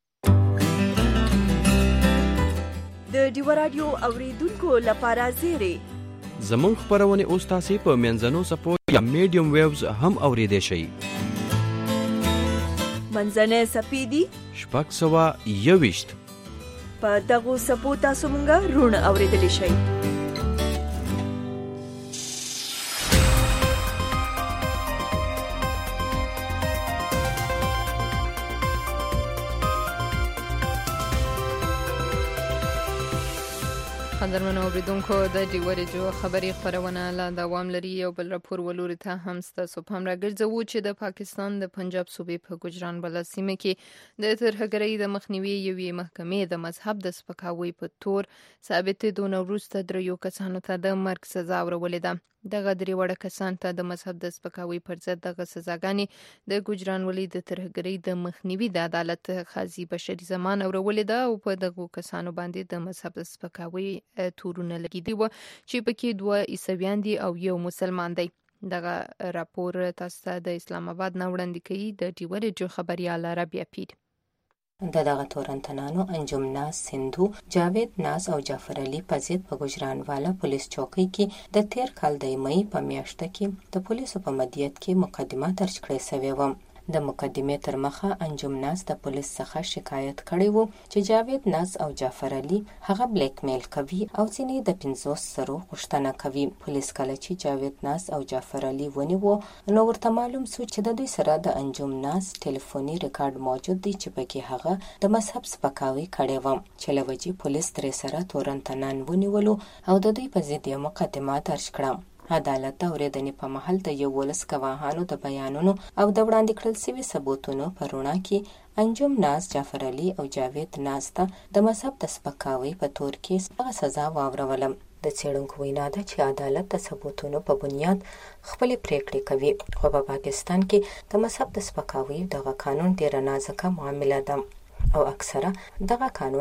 د ډیو رادیو اوریدونکو لپاره زیری زموږ خبرونه اوس تاسو په منځنو سپو یا میډیم ویوز هم اوریدئ شئ. منځنه سپیدي شپږ سوه یوویشت په دغه سپو تاسو مونږه رونه اوریدلی شئ. قدرمنو اوریدونکو، د ډیو ریډیو خبري خبرونه لا دوام لري. یو بل راپور ولوري ته هم ستاسو پام راګرځوو چې د پاکستان د پنجاب صوبې په ګجران بلا سیمه کې د ترهګرۍ د مخنیوي یوې محکمې د مذهب د سپکاوي په تور ثابتېدو وروسته دریو کسانو ته د مرګ سزا ورولې ده. دغه درې وړه کسان ته د مذهب د سپکاوي پر ضد دغه سزاګانې د ګجران ولي د ترهګرۍ د مخنیوي د عدالت قاضي بشري زمان اورولې ده، او په دغه کسانو باندې د مذهب د سپکاوي تورونه لګیدي و چې پکې دوه عیسویان دي او یو مسلمان دی. دغه راپور تاسو ته د اسلام آباد نه وړاندې کوي د ډیو ریډیو خبريال رابعه پیر. د دغه تورنتنانو انجم ناز سندھو، جاوید ناز او جعفر علي په ضد په ګجران والا پولیس چوکۍ کې د تیر کال د مئی په میاشت کې د پولیسو په مدیریت کې مقدمه درج کړې شوې و. د مقدمې تر مخه انجم ناز د پولیس څخه شکایت کړی وو چې جاوید ناز او جعفر علي هغه بلیک میل کوي او ځینې د پنځوس زرو غوښتنه کوي. پولیس کله چې جاوید ناز او جعفر علي ونیوه نو ورته معلوم شو چې د دوی سره د انجم ناز ټلیفوني ریکارډ موجود دی چې پکې هغه د مذهب سپکاوي کړی و، چې له وجې پولیس ترې سره تورنتنان ونیولو او د دوی په ضد مقدمه درج کړه. عدالت د اورېدنې په مهال د یولس ګواهانو د بیانونو او د وړاندې کړل شوي ثبوتونو په رڼا کې انجم ناز، جعفر علي او جاوید ناز ته د مذهب د سپکاوي په تور کې هغه سزا واوروله. د څېړونکو وینا ده چې عدالت د ثبوتونو په بنیاد خپلې پریکړې کوي، خو په پاکستان کې د مذهب د سپکاوي دغه قانون ډېره نازکه معامله ده او اکثره دغه قانون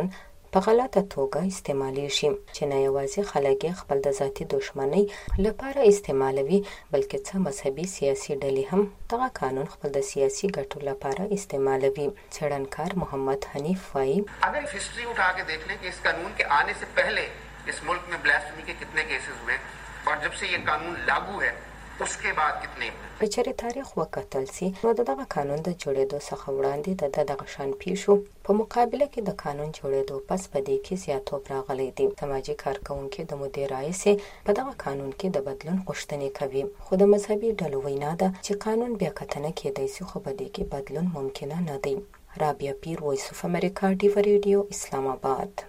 په غلطه توګه استعمالي شي چې نه یوازې خلک خپل د ذاتي دښمنۍ لپاره استعمالوي بلکې څه مذهبي سیاسي ډلې هم دغه قانون خپل د سیاسي ګټو لپاره استعمالوي. څېړنکار محمد حنیف وايي अगर इस हिस्ट्री उठा के देख लें कि इस कानून के आने से पहले इस मुल्क में ब्लास्फेमी के कितने केसेस हुए और जब से ये कानून लागू है उसके बाद कितने. که چېرې تاریخ وکتل سي نو دغه قانون د جوړېدو څخه وړاندې د دغه شان پیښو په مقابله کې د قانون جوړېدو پس په دې کې زیاتوب راغلی دی. سماجي کارکونکي د مدیر رئیس په دغه قانون کې د بدلون غوښتنې کوي خو د مذهبي ډلو وینا ده چې قانون بیا کتنه کېدای شي خو په دې کې بدلون ممکنه نه دی. رابعه پیر، وایس اف امریکا، ډیو ریډیو، اسلام آباد.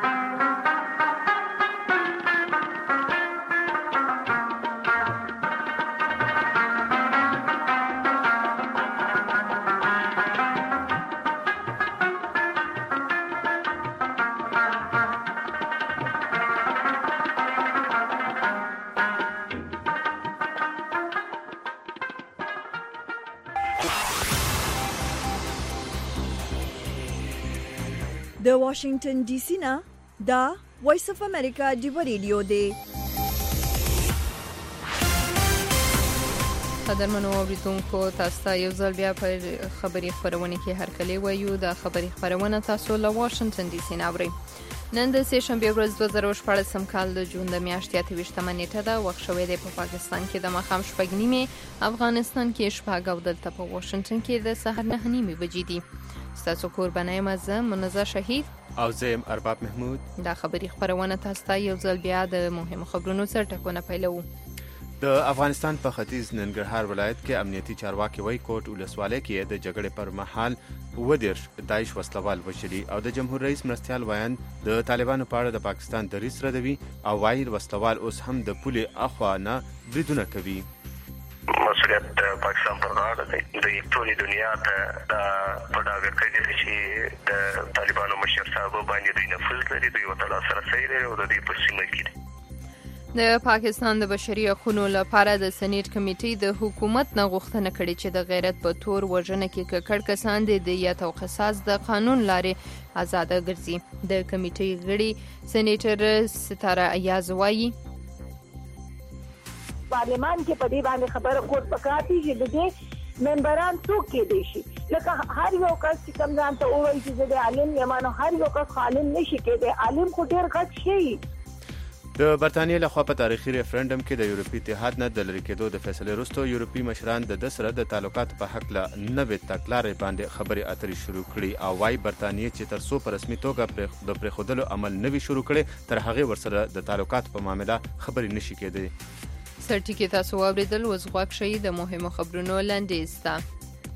د واشنگټن ډي سي نه دا وایس اف امریکا ډیو ریډیو دی. قدرمنو اوریدونکو، تاسو ته یو ځل بیا په خبري خبرونه کې هرکلی وایو. د خبري خبرونه تاسو له واشنگټن ډي سي نه اورئ. نن د سه شنبه ورځ دوه زره شپږم کال د جون د میاشتې اته ویشتمه نیټه ده. وخت شوی دی په پاکستان کې د ماښام شپږ نیمې، افغانستان کې شپږ او دلته په واشنگټن کې د سهار نه نیمې بجې دي. ستاسو کوربنای مزه منزه شهید او زیم ارباب محمود. دا خبري خبرونه تاسو ته یو ځل بیا د مهمو خبرونو سره ټکونه پیلوو. د افغانستان په ختیځ ننګرهار ولایت کې امنیتي چارواکي وایي کوټ ولسوالۍ کې د جګړې پر مهال اووه دېرش داعش وسلوال وژلي او د جمهور رئیس مرستیال ویان د طالبانو په اړه د پاکستان دریځ ردوي او وایي وسلوال اوس هم د پولې اخوا نه بریدونه کوي. مسؤلیت پاکستان پر غاړه دی. د ټولې دنیا ته دا په ډاګه کوي چې د طالبانو مشر صاحب باندې دوی نفوذ لري، دوی ورته لاسرسی لري او د دوی په سیمه کې دي. د پاکستان د بشري حقوقو لپاره د سنیټ کمیټې د حکومت نه غوښتنه کړې چې د غیرت په تور وژنه کې ککړ کسان د دیت او قصاص د قانون لارې آزاد ګرځي. د کمیټې غړي سېنیټر ستاره ایاز وايي پارلمان کې په دې باندې خبره کوټ پکاتي چې د دې ممبران څوک کې دي شي لکه هر یو کس چې کوم ځان ته وایي چې د عالم یمانو هر یو کس عالم نشي کېدی. عالم خو ډېر غټ شي. د برتانیې لخوا په تاریخي ریفرنډم کې د یورپي اتحاد نه د لرې کېدو د فیصلې وروسته یورپي مشران د ده سره د تعلقاتو په هکله نوې تګلارې باندې خبرې اترې شروع کړي او وایي برتانیې چې تر څو په رسمي توګه د پرېښودلو عمل نه وي شروع کړی تر هغې ورسره د تعلقاتو په معامله خبرې نشي کېدی. سرټیکې تاسو واورېدل، اوس غوږ شئ د مهمو خبرونو لنډیز ته.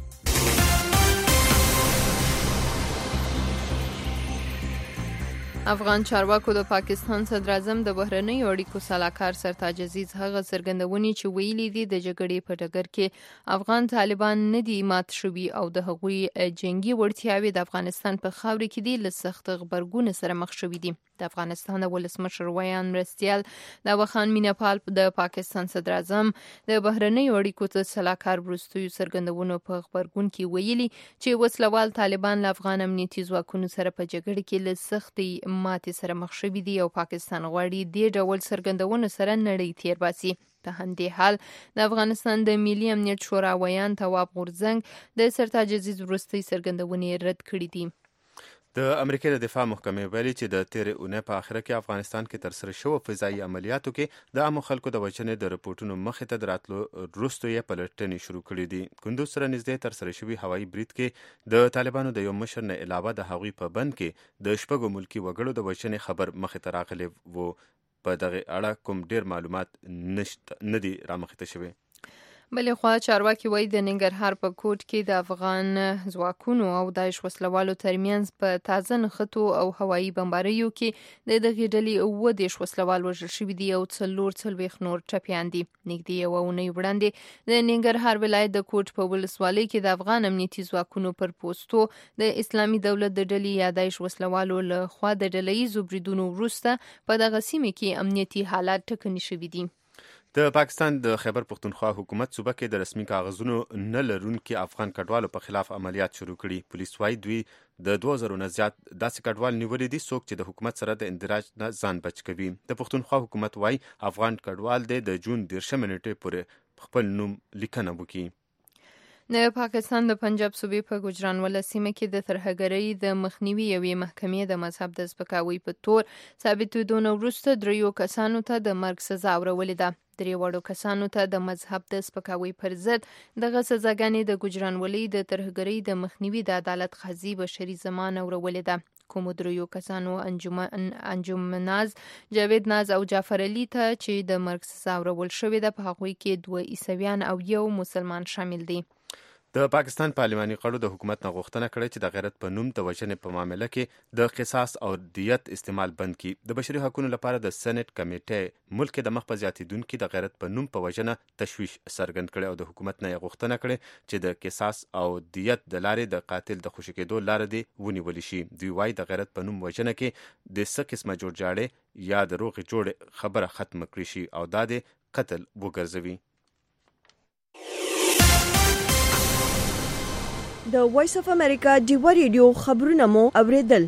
افغان چارواکو د پاکستان صدر اعظم د بهرنیو اړیکو سلاکار سرتاج عزیز هغه څرګندونې چې ویلي دي د جګړې په ډګر کې افغان طالبان نه دي مات شوي او د هغوی جنگي وړتیاوې د افغانستان په خاوره کې دي له سخت غبرګون سره مخ شوي دي. د افغانستان د ولسمشر ویان مرستیال د وخان میناپال د پاکستان صدر اعظم د بهرنیو اړیکو د سلاکار وروستیو څرګندونو په خبرګون کې ویلي چې وسلوال طالبان له افغان امنیتي ځواکونو سره په جګړه کې له سختې ماتې سره مخ شوي دي او پاکستان غواړي دې ډول څرګندونو سره نړۍ تیر باسي. په همدې حال د افغانستان د ملي امنیت شورا ویان تواب غورځنګ د سرتاج عزیز وروستۍ څرګندونې رد کړې دي. د امریکا د دفاع محکمې ویلي چې د تیرې اونۍ په اخره کې افغانستان کې ترسره شوو فضایي عملیاتو کې د عامو خلکو د وژنې د رپورټونو مخې ته د راتلو وروسته یې پلټنې شروع کړې دي. کندوز سره نږدې ترسره شوي هوایي برید کې د طالبانو د یو مشر نه علاوه د هغوی په بند کې د شپږو ملکي وګړو د وژنې خبر مخې ته راغلی و. په دغه اړه کوم ډیر معلومات نشته نه دي رامخته شوي. بلې خوا چارواکي وایي د ننګرهار په کوټ کې د افغان ځواکونو او داعش وسلوالو ترمنځ په تازه نښتو او هوایي بمباریو کې د دغې ډلې اووه دېرش وسلوال وژل شوي دي او څلور څلوېښت نور ټپیان دي. نږدې یوه اونۍ وړاندې د ننګرهار ولایت د کوټ په ولسوالۍ کې د افغان امنیتي ځواکونو پر پوستو د اسلامي دولت د ډلې یا داعش وسلوالو له خوا د ډله ییزو بریدونو وروسته په دغه سیمه کې امنیتي حالات ټکني شوي دي. د پاکستان د خیبر پختونخوا حکومت صوبه کې د رسمي کاغذونو نه لرونکي افغان کډوالو په خلاف عملیات شروع کړي. پولیس وايي دوی د دوه زرو نه زیات داسې کډوال نیولي دي څوک چې د حکومت سره د اندراج نه ځان بچ کوي. د پختونخوا حکومت وايي افغان کډوال د جون دیرشمه نیټې پورې خپل نوم لیکنه وکړي. د پاکستان د پنجاب صوبې په ګوجرانواله سیمه کې د ترهګرۍ د مخنیوي یوې محکمې د مذهب د سپکاوي په تور ثابتېدو نه وروسته دریو کسانو ته د مرګ سزا اورولې ده. درې وړو کسانو ته د مذهب د سپکاوي پر ضد دغه سزاګانې د ګوجرانولۍ د ترهګرۍ د مخنیوي د عدالت قاضي بشري زمان اورولې ده. کومو دریو کسانو انجم ناز، جاوید ناز او جعفر علي ته چې د مرګ سزا اورول شوې ده په هغوی کې دوه عیسویان او یو مسلمان شامل دي. د پاکستان پارلماني غړو د حکومت نه غوښتنه کړې چې د غیرت په نوم د وژنې په معامله کې د قصاص او دیت استعمال بند کړي. د بشري حقوقو لپاره د سېنات کمیټې ملک کې د مخ په زیاتېدونکي د غیرت په نوم په وژنه تشویش څرګند کړي او د حکومت نه غوښتنه کړې چې د قصاص او دیت د لارې د قاتل د خوشي کېدو لار دی ونیول شي. دوی وايي د غیرت په نوم وژنه کې د څه قسمه جوړجاړې یا د روغې جوړې خبره ختم کړي شي او دا د قتل وګرځوي. د وایس اف امریکا ډیوا ریډیو خبرونه مو اوریدل.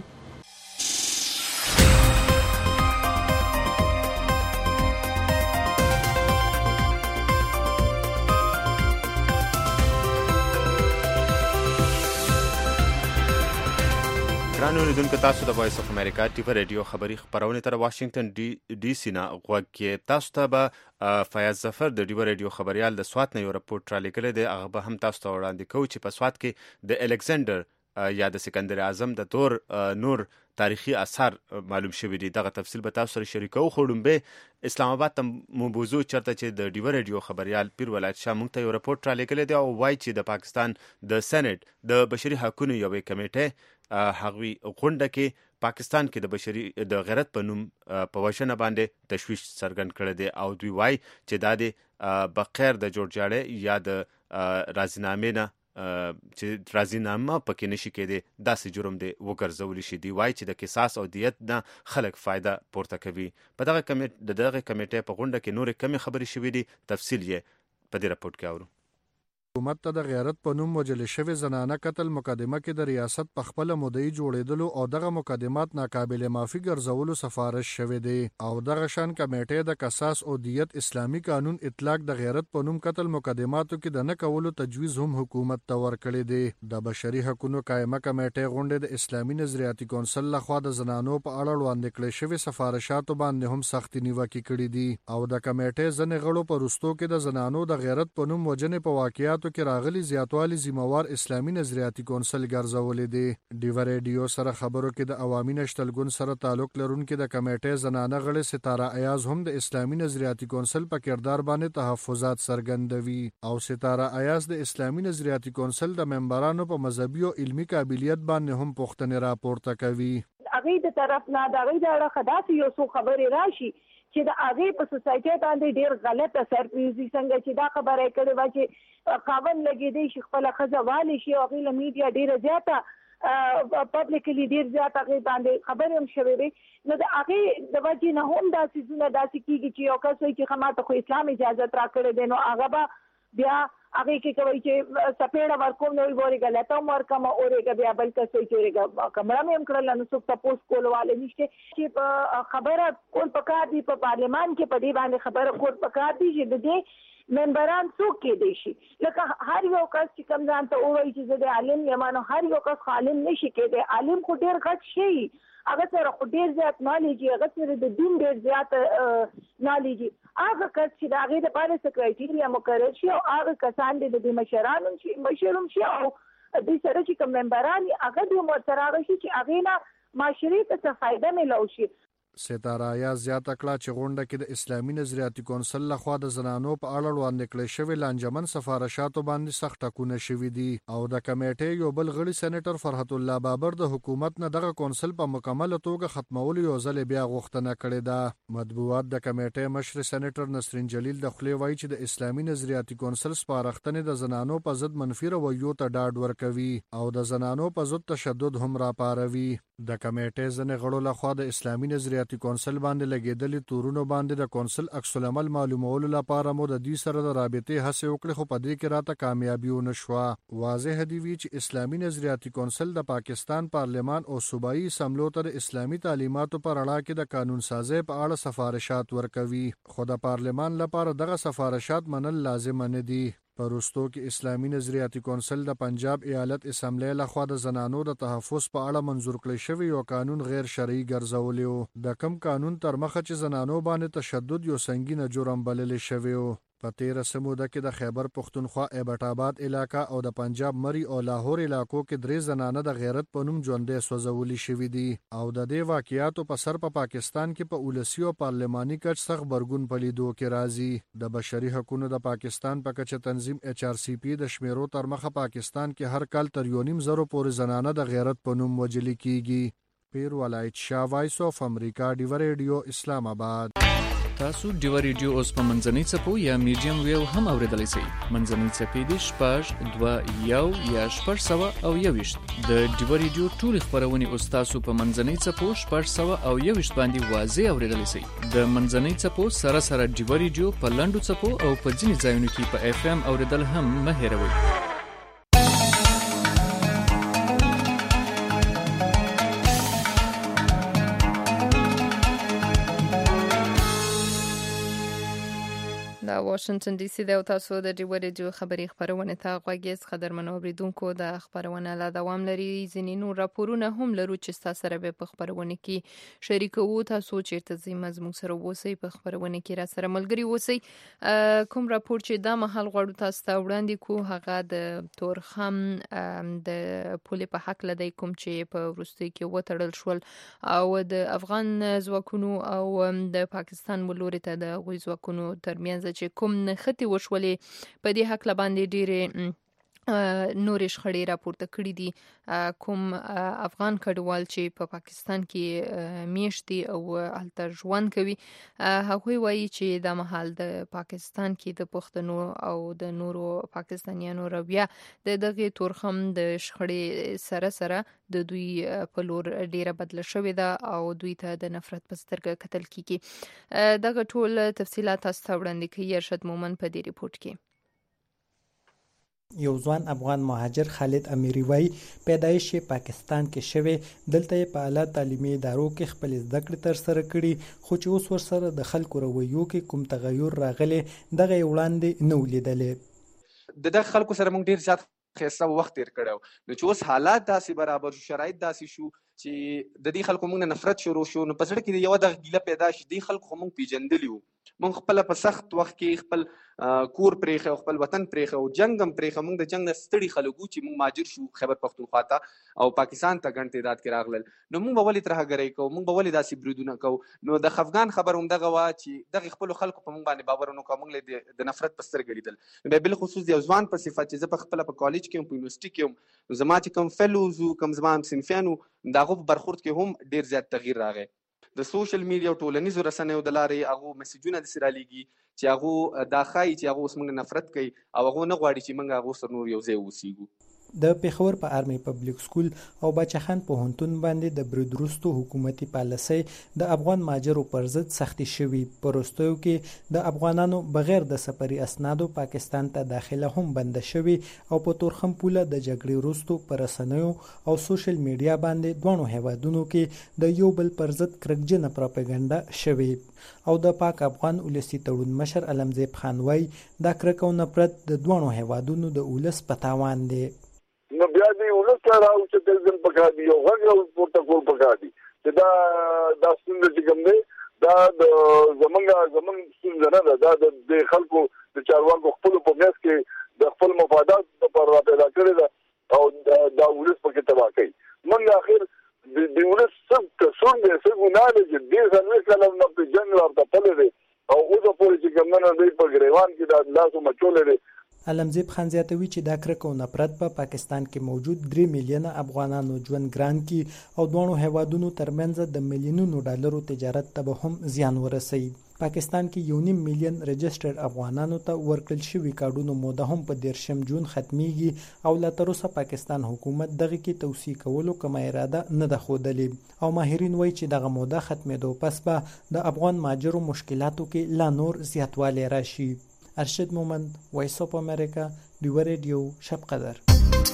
ګرانو اوریدونکو، تاسو د وایس اف امریکا ډیوا ریډیو خبری خبرونه تر واشنگټن ډي ډي سي نه غوږ کې. تاسو ته به فیاض ظفر د ډیوا ریډیو خبريال د سوات نه یو راپورټ را لیکلی دی. هغه به هم تاسو ته وړاندې کوو چې په سوات کې د الکسندر یا د سکندر اعظم د دور نور تاریخي آثار معلوم شوي دي. دغه تفصیل به تاسو سره شریکو. خو لومبه اسلام آباد ته موضوع چرته چې د ډیوا ریډیو خبريال پیر ولایت شاه مونږ ته یو راپورټ را لیکلی دی او وایي چې د پاکستان د سېنات د بشري حقوقو یوې کمیټې هغوی غونډه کې پاکستان کې د بشري د غیرت په نوم په وژنه باندې تشویش څرګند کړی دی او دوی وایي چې دا د بغیر د جوړجاړۍ یا د راضینامې نه چې راضینامه پکې نشي کېدی داسې جرم دی وګرځولی شي. دوی وایي چې د قصاص او دیت نه خلک فایده پورته کوي. په دغه کمیټې د دغه کمیټې په غونډه کې نورې کمې خبرې شوې دي. تفصیل یې په دې راپورټ کې اورو. حکومت ته د غیرت په نوم وجل شوی زنانه قتل مقدمه کې د ریاست په خپل مدعي جوړېدلو او دغه مقدمات ناقابل معافي ګرځولو سفارش شوی دی او دغه شان کمیټې د قصاص او دیت اسلامي قانون اطلاق د غیرت په نوم قتل مقدماتو کې د نه کولو تجویز هم حکومت ته ورکړی دی. د بشري حقوقو قائمه کمیټې غونډه د اسلامي نظریاتي کونسل لخوا د زنانو په اړه وړاندې کړې شوی سفارشاتو باندې هم سختي نیوکې کړې دي او د کمیټې ځنې غړو په وروستو کې د زنانو د غیرت په نوم وجنې په واقعیت کې راغلي زیاتوالی ذمہوار اسلامي نظریاتي کونسل ګرځولې دي. ډیوا ریډیو سره خبرو کې د عوامي نشتلګون سره تعلق لرونکي د کمیټې زنانه غړي ستاره ایاز هم د اسلامي نظریاتي کونسل په کردار باندې تحفظات څرګندوي او ستاره ایاز د اسلامي نظریاتي کونسل د ممبرانو په مذهبي او علمي قابلیت باندې هم پوښتنې راپورته کوي. هغه د طرف نه د هغه د اړه خداسي یو څو خبرې راشي چې د هغه په سوسایټي باندې ډیر غلط اثر پریږدي. څنګه چې دا خبره کړې و چې قاون لګیدي شي خپل خزه والی شي او غیله میډیا ډیره زیاته پبلکلی ډیر زیاته هغه باندې خبرې هم شوې وي. نو د هغه د وجې نه هم داسې زونه داسې کیږي چې یو کس وایي چې خماته خو اسلام اجازه را کړې دی نو هغه به بیا هغه کې کوي چې سپېړه ورکوم نو وګوري غلطه ورکم اورېګه بیا بل کس وایي چې کمره مې هم کړل نو څوک تاسو کولواله نشته چې خبره کول پکار دي په پارلمان کې په دې باندې خبره کول پکار دي چې د دې ممبران څوک کې دي شي. لکه هر یو کس چې کوم ځان ته وایي چې زه د عالم یم نو هر یو کس عالم نشي کېدی. عالم خو ډیر غټ شي، هغه سره خو ډیر زیات نالج، هغه سره د دین ډیر زیات نالج. هغه کس چې د هغې دپاره څه کرایټیریا مقرر شي او هغه کسان د دې مشرانو شي مشر شي او دوی سره چې کوم ممبران هغه دوی ورسره هغه شي چې هغې نه معاشرې ته څه فایده میلاو شي. ستاره یا زیاته کړه چې غونډه کې د اسلامي نظریاتي کونسل لخوا د زنانو په اړه وړاندې کړې شوی لانجمن سفارشاتو باندې سخت ټکونه شوي دي او د کمیټې یو بل غړي سېنیټر فرحت الله بابر د حکومت نه دغه کونسل په مکمل توګه ختمولو یو ځل بیا غوښتنه کړې ده. مطبوعات د کمیټې مشر سېنیټر نسرین جلیل د خولې وایي چې د اسلامي نظریاتي کونسل سپارښتنې د زنانو په ضد منفي رویو ته ډاډ ورکوي او د زنانو په ضد تشدد هم راپاروي. د کمیټې ځنې غړو لخوا د اسلامي نظریاتي کونسل باندې لګېدلې تورونو باندې د کونسل عکس العمل معلومولو لپاره مو د دې سره د رابطې هڅې وکړې، خو په دې کې راته کامیابي ونه شوه. واضح دی وی چې اسلامي نظریاتي کونسل د پاکستان پارلمان او صوبایي اسمبلو ته د اسلامي تعلیماتو پر اړه کې د قانون سازۍ په اړه سفارشات ورکوي، خو د پارلمان لپاره دغه سفارشات منل لازم نه دي. پروستو کې اسلامي نظریاتي کونسل د پنجاب ایالت اسمبلی لخوا د زنانو د تحفظ په اړه منظور کړی شوی یو قانون غیر شرعي ګرځولی و. د کم قانون تر مخه چې زنانو باندې تشدد یو سنگینه جرم بللی شوی و. په تیره سموده کې د خیبر پختونخوا ایبټ آباد علاقه او د پنجاب مری او لاهور علاقو کې درې زنانه د غیرت په نوم ژوندۍ سوځولي شوي دي او د دې واقعیاتو په سر په پا پاکستان کې په اولسي او پارلماني کچ سخت غبرګون په لیدو کې راځي. د بشري حقوقو د پاکستان په کچه تنظیم ایچ آر سی پی د شمیرو تر مخه پاکستان کې هر کال تر یو نیم زرو پورې زنانه د غیرت په نوم وژل کیږي. پیر ولایت شاه، وایس اف امریکا، ډیو ریډیو، اسلام آباد. تاسو ډیو ریډیو اوس په منځنۍ څپو یا میډیم ویو هم اوریدلی شئ. منځنۍ څپې دي شپږ دوه یو یا شپږ سوه او یوویشت. د ډیو ریډیو ټولې خپرونې اوس تاسو په منځنۍ څپو شپږ سوه او یوویشت باندې واضح اوریدلی شئ. د منځنۍ څپو سره سره ډیو ریډیو په لنډو څپو او په ځینې ځایونو کې په اف ام اوریدل هم مه هیروئ. دا واشنگټن ډي سي د تاسو د ډیو ریډیو خبري خبرونه ته غوږیز قدرمنو اوریدونکو د خبرونه لا دوام لري. ځینې نور راپورونه هم لرو چې تاسو سره به په خبرونه کې شریکو. تاسو چیرته زموږ زموږ سره ووسی په خبرونه کې را سره ملګری ووسی. کوم راپور چې دا محل غواړو تاسو ته وړاندې کو هغه د تورخم د پولې په حق لدی کوم چې په وروستي کې وټړل شول او د افغان ځواکونو او د پاکستان ولوري ته د غوي ځواکونو ترمنځ چې کوم نښتې وشولې په دې حق باندې ډېرې نورې شخړې راپورته کړي دي. کوم افغان کډوال چې په پاکستان کې میشتي او هلته ژوند کوي هغوی وایي چې دا مهال د پاکستان کې د پښتنو او د نورو پاکستانیانو رویه د دغه تورخم د شخړې سره سره د دوی په لور ډیره بدله شوې ده او دوی ته د نفرت په سترګه کتل کیږي. دغه ټول تفصیلات تاسو ته وړاندې کوي ارشد مومن په دې ریپورت کې. یو ځوان افغان مهاجر خالد امیری وای پیدایش پاکستان کې شوی، دلته په اعلی تعلیمي ادارو کې خپل زده کړې تر سره کړي، خو چې اوس ورسره د خلکو رویو کې کوم تغیر راغلی دغه وړاندې نه ولیدلې. د دغه خلکو سره موږ ډیر زیات خیسته وخت تیر کړو، نو چې اوس حالات داسې برابر شو، شرایط داسې شو چې د دې خلکو موږ نفرت شروع شو، نو په زړه کې یو د ګیله پیدا شي. دې خلکو موږ پیژندلی وو، موږ خپل په سخت وخت کې خپل کور پرېخه، خپل وطن پرېخه او جنگ هم پرېخه. موږ د جنگ نه ستړي خلکو چې موږ ماجر شو خیبر پختونخوا ته او پاکستان ته ګڼ تعداد کې راغلل، نو موږ به ولې ترهګرۍ کوو، موږ به ولې داسې بریدونه کوو. نو د خفګان خبر همدغه وه چې دغې خپلو خلکو په موږ باندې باور ونه کوو، موږ د نفرت په سترګه لیدل. نو بیا بالخصوص یو ځوان په صفت چې زه په خپله په کالج کې یم، په یونیورسټي کې یم، زما چې کوم فیلوز وو، کوم زما همصنفیان وو، د هغو په برخورد کې هم ډېر زیات تغییر راغی. د سوشل میډیا او ټولنیزو رسنیو د لارې هغو میسیجونه داسې رالیږي چې هغو دا ښایي چې هغه اوس موږ نفرت کوي او هغه نه غواړي چې موږ هغو سره نور یو ځای واوسیږو. د پیښور په آرمي پبلک سکول او باچخان پوهنتون باندې د برید وروستو حکومتي پالیسۍ د افغان مهاجرو پر ضد سختې شوي. په وروستیو کې د افغانانو بغیر د سفري اسنادو پاکستان ته داخله هم بنده شوي او په تورخم پوله د جګړې وروستو په رسنیو او سوشل میډیا باندې دواړو هیوادونو کې د یو بل پر ضد کرکجنه پروپاګاندا شوي. او د پاک افغان ولسی تړون مشر علمزیب خان وای دا کرک او نفرت د دواړو هیوادونو د ولس په تاوان دی. نو بیا دې ولس ته راو چې تلزم پکار دی، یو غږ او پروتوکول پکار دی چې دا دا ستونزه چې کوم دی دا د زمونږ زمونږ ستونزه نه ده، دا د خلکو د چارواکو خپلو په میاس کې د خپل مفادات لپاره را پیدا کړې ده او دا ولس پکې تباه کوي. موږ اخر د ولس څه قصور دی، څه ګناه دی چې دې څلوېښت کاله نه په جنګ راته تللی دی او اوسه پورې چې کوم نه دی په ګریوان کې دا لاسو مچولی دی. علمزیب خان زیاتوي چې دا کرکه او نفرت په پا پاکستان کې موجود درې میلیونه افغانانو ژوند ګران کړي او دواړو هیوادونو ترمنځ د میلیونونو ډالرو تجارت ته به هم زیان ورسوي. پاکستان کې یو نیم میلیون رجسټرډ افغانانو ته ورکړل شوي کارډونو موده هم په دیرشم جون ختمیږي او لا تر اوسه پاکستان حکومت دغه کې توسيع کولو کوم اراده نه ده ښودلې او ماهرین وایي چې دغه موده ختمېدو پس به د افغان مهاجرو مشکلاتو کې لا نور زیاتوالی راشي. ارشد مومند، وایس اف امریکا، ډیوه ریډیو، شب قدر.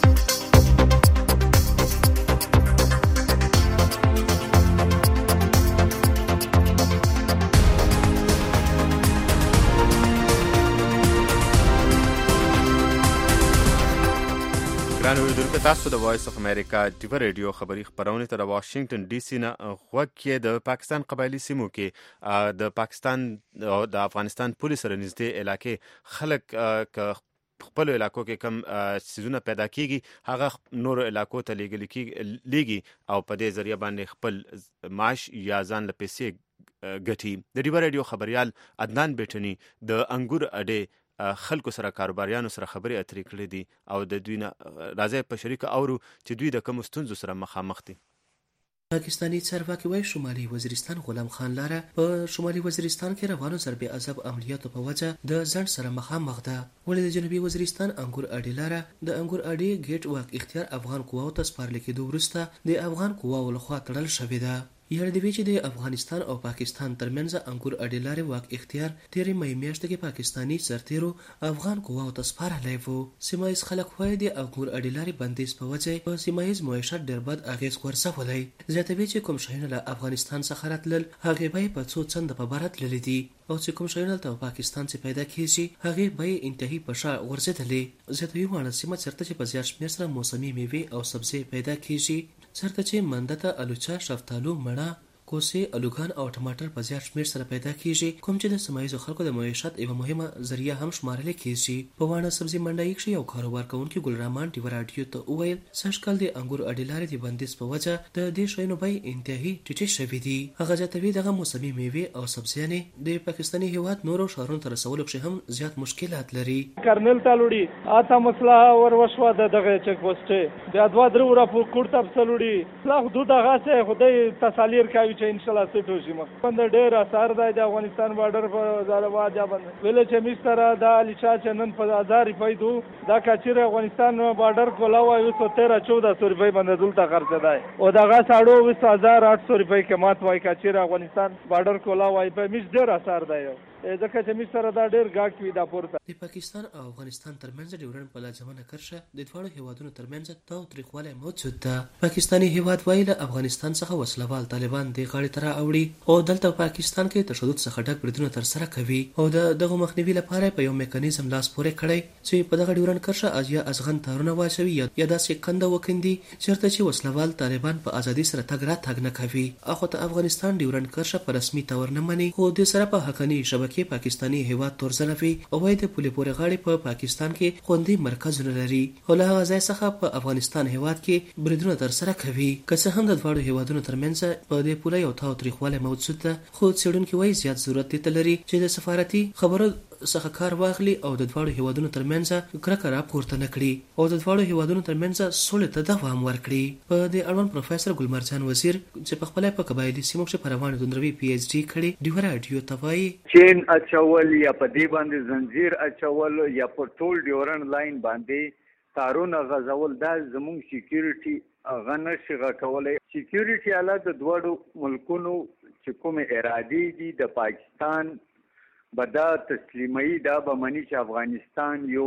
ګران اوریدونکو، تاسو د وایس اف امریکا ډیوه ریډیو خبری خبرونه ته د واشنگټن ډي سي نه غوږ کې د پاکستان قبایلی سیمو کې د پاکستان او د افغانستان پولیس سره نږدې علاقې خلک خپل علاقو کې کم سيزونه پیدا کیږي هغه نور علاقو ته لیږل کیږي او په دې ذریعہ باندې خپل معاش یا ځان له پیسې ګټي. د ډیوه ریډیو خبريال عدنان بیٹنی د انګور اډې خلکو سره کاروباریانو سره خبرې اترې کړې دي او د دوی نه راځي په شریک اورو چې دوی د کوم ستونزو سره مخامخ دي. پاکستانی چارواکي وايي شمالي وزیرستان غلام خان لاره په شمالي وزیرستان کې روانو ضربې عذاب عملیاتو په وجه د ځنډ سره مخامخ ده. ولې د جنوبي وزیرستان انګور اډې لاره د انګور اډې ګیټ واک اختیار افغان قواو ته سپارل کېدو وروسته د افغان قواو لخوا تړل شوې ده. یاد دی چې د افغانستان او پاکستان ترمنځ انګور اډې لارې واک اختیار تیرې مې میاشت کې پاکستانی سرتیرو افغان قواو ته سپارلی و. سیمه ییز خلک وایي د انګور اډې لارې بندیز په وجه په سیمه ییز معیشت ډېر بد اغېز غورځولی. زیاتوي چې کوم شیونه له افغانستان څخه راتلل هغې به یې په څو چنده په بره تللي دي او چې کوم شیونه ته پاکستان څخه پیدا کېږي هغې به یې انتهایی په شا غورځېدلې. زیاتوي واڼه سیمه چېرته چې په زیات شمېر سره موسمي میوې او سبزۍ پیدا کېږي، چېرته چې منده ته الوچه، شفتالو، مڼه، کوسې، الوګان او ټماټر په زیات شمېر سره پیدا کېږي، کوم چې د سیمه ییزو خلکو د معیشت یوه مهمه ذریعه هم شمارلی کېږي. په واڼه سبزي منډی کښې یو کاروبار کوونکي ګلرحمان ډیوه راډیو ته وویل سږکال د انګور اډې لارې د بندیز په وجه د دې شیانو بیې انتهایي ټیټې شوي دي. هغه زیاتوي دغه موسمي میوې او سبزیانې د پاکستاني هېواد نورو ښارونو ته رسولو کښې هم زیات مشکلات لري. کرنل تالوړي اته مسله ور وشوه د دغه چک پوسټ د ادوا درو را په کوړ تفصلوړي لا حدود هغه څه خدای تسالیر کوي چې ان شاء الله سټو شي. مخکند ډېر اثر دی د افغانستان بارډر په زالوا جابند ویل چې مستر د علي شاه چنن په هزار روپۍ دو دا کچیر افغانستان بارډر کولا وایي یو تیرہ چودہ سو روپۍ باندې دلته خرڅ دی او دغه ساړو وست هزار آठ سو روپۍ قیمت وایي کچیر افغانستان بارډر کولا وایي په مش ډېر اثر دی ځکه چې مش سره دا ډېر ګاک وي دا پورته. د پاکستان او افغانستان ترمنځ ډیورنډ په لازمه کرښه د دواړو هیوادونو ترمنځ تاوتریخوالی موجود ده. پاکستاني هیواد وایي له افغانستان څخه وسلوال طالبان د غاړې ته راوړي او دلته پاکستان کې تشدد څخه ډک بریدونه ترسره کوي او د دغه مخنیوي لپاره په یو میکانیزم لاس پورې کړی چې په دغه ډیورنډ کرښه از یا ازغن تارونه واچوي یا داسې کنده وکندي چېرته چې وسلوال طالبان په ازادي سره تګ راتګ نه کوي. اخو ته افغانستان ډیورنډ کرښه په رسمي تور نه مني خو د سره په حقاني شبکې پاکستاني هیواد تورځلوي او وايي د پولې پورې غاړې په پاکستان کې خوندي مرکزونه لري او له هغه ځای څخه په افغانستان هیواد کې بریدونه ترسره کوي. که څه هم د دواړو هیوادونو ترمنځ په دې پوله یو تاوتریخوالی موجود ده خو څېړونکي وايي زیات ضرورت دې ته لري چې د سفارتي خبرو څخه کار واخلي او د دواړو هیوادونو ترمنځ کرکه راپورته نه کړي او د دواړو هیوادونو ترمنځ سولې ته دوام ورکړي. په دې اړوند پروفیسر ګلمرجان وزیر چې په خپله په قبایلي سیمو کښې په روانه دوندروي پي ایچ ډي کړې ډیوه راډیو ته وایي چین اچول یا په دې باندې زنجیر اچول یا په ټول ډیورنډ لاین باندې تارونه غځول دا زموږ سیکیورټي هغه نشي غټولی. سیکیورټي حالت د دواړو ملکونو چې کومې ارادې دي د پاکستان به دا تسلیموي دا به مني چې افغانستان یو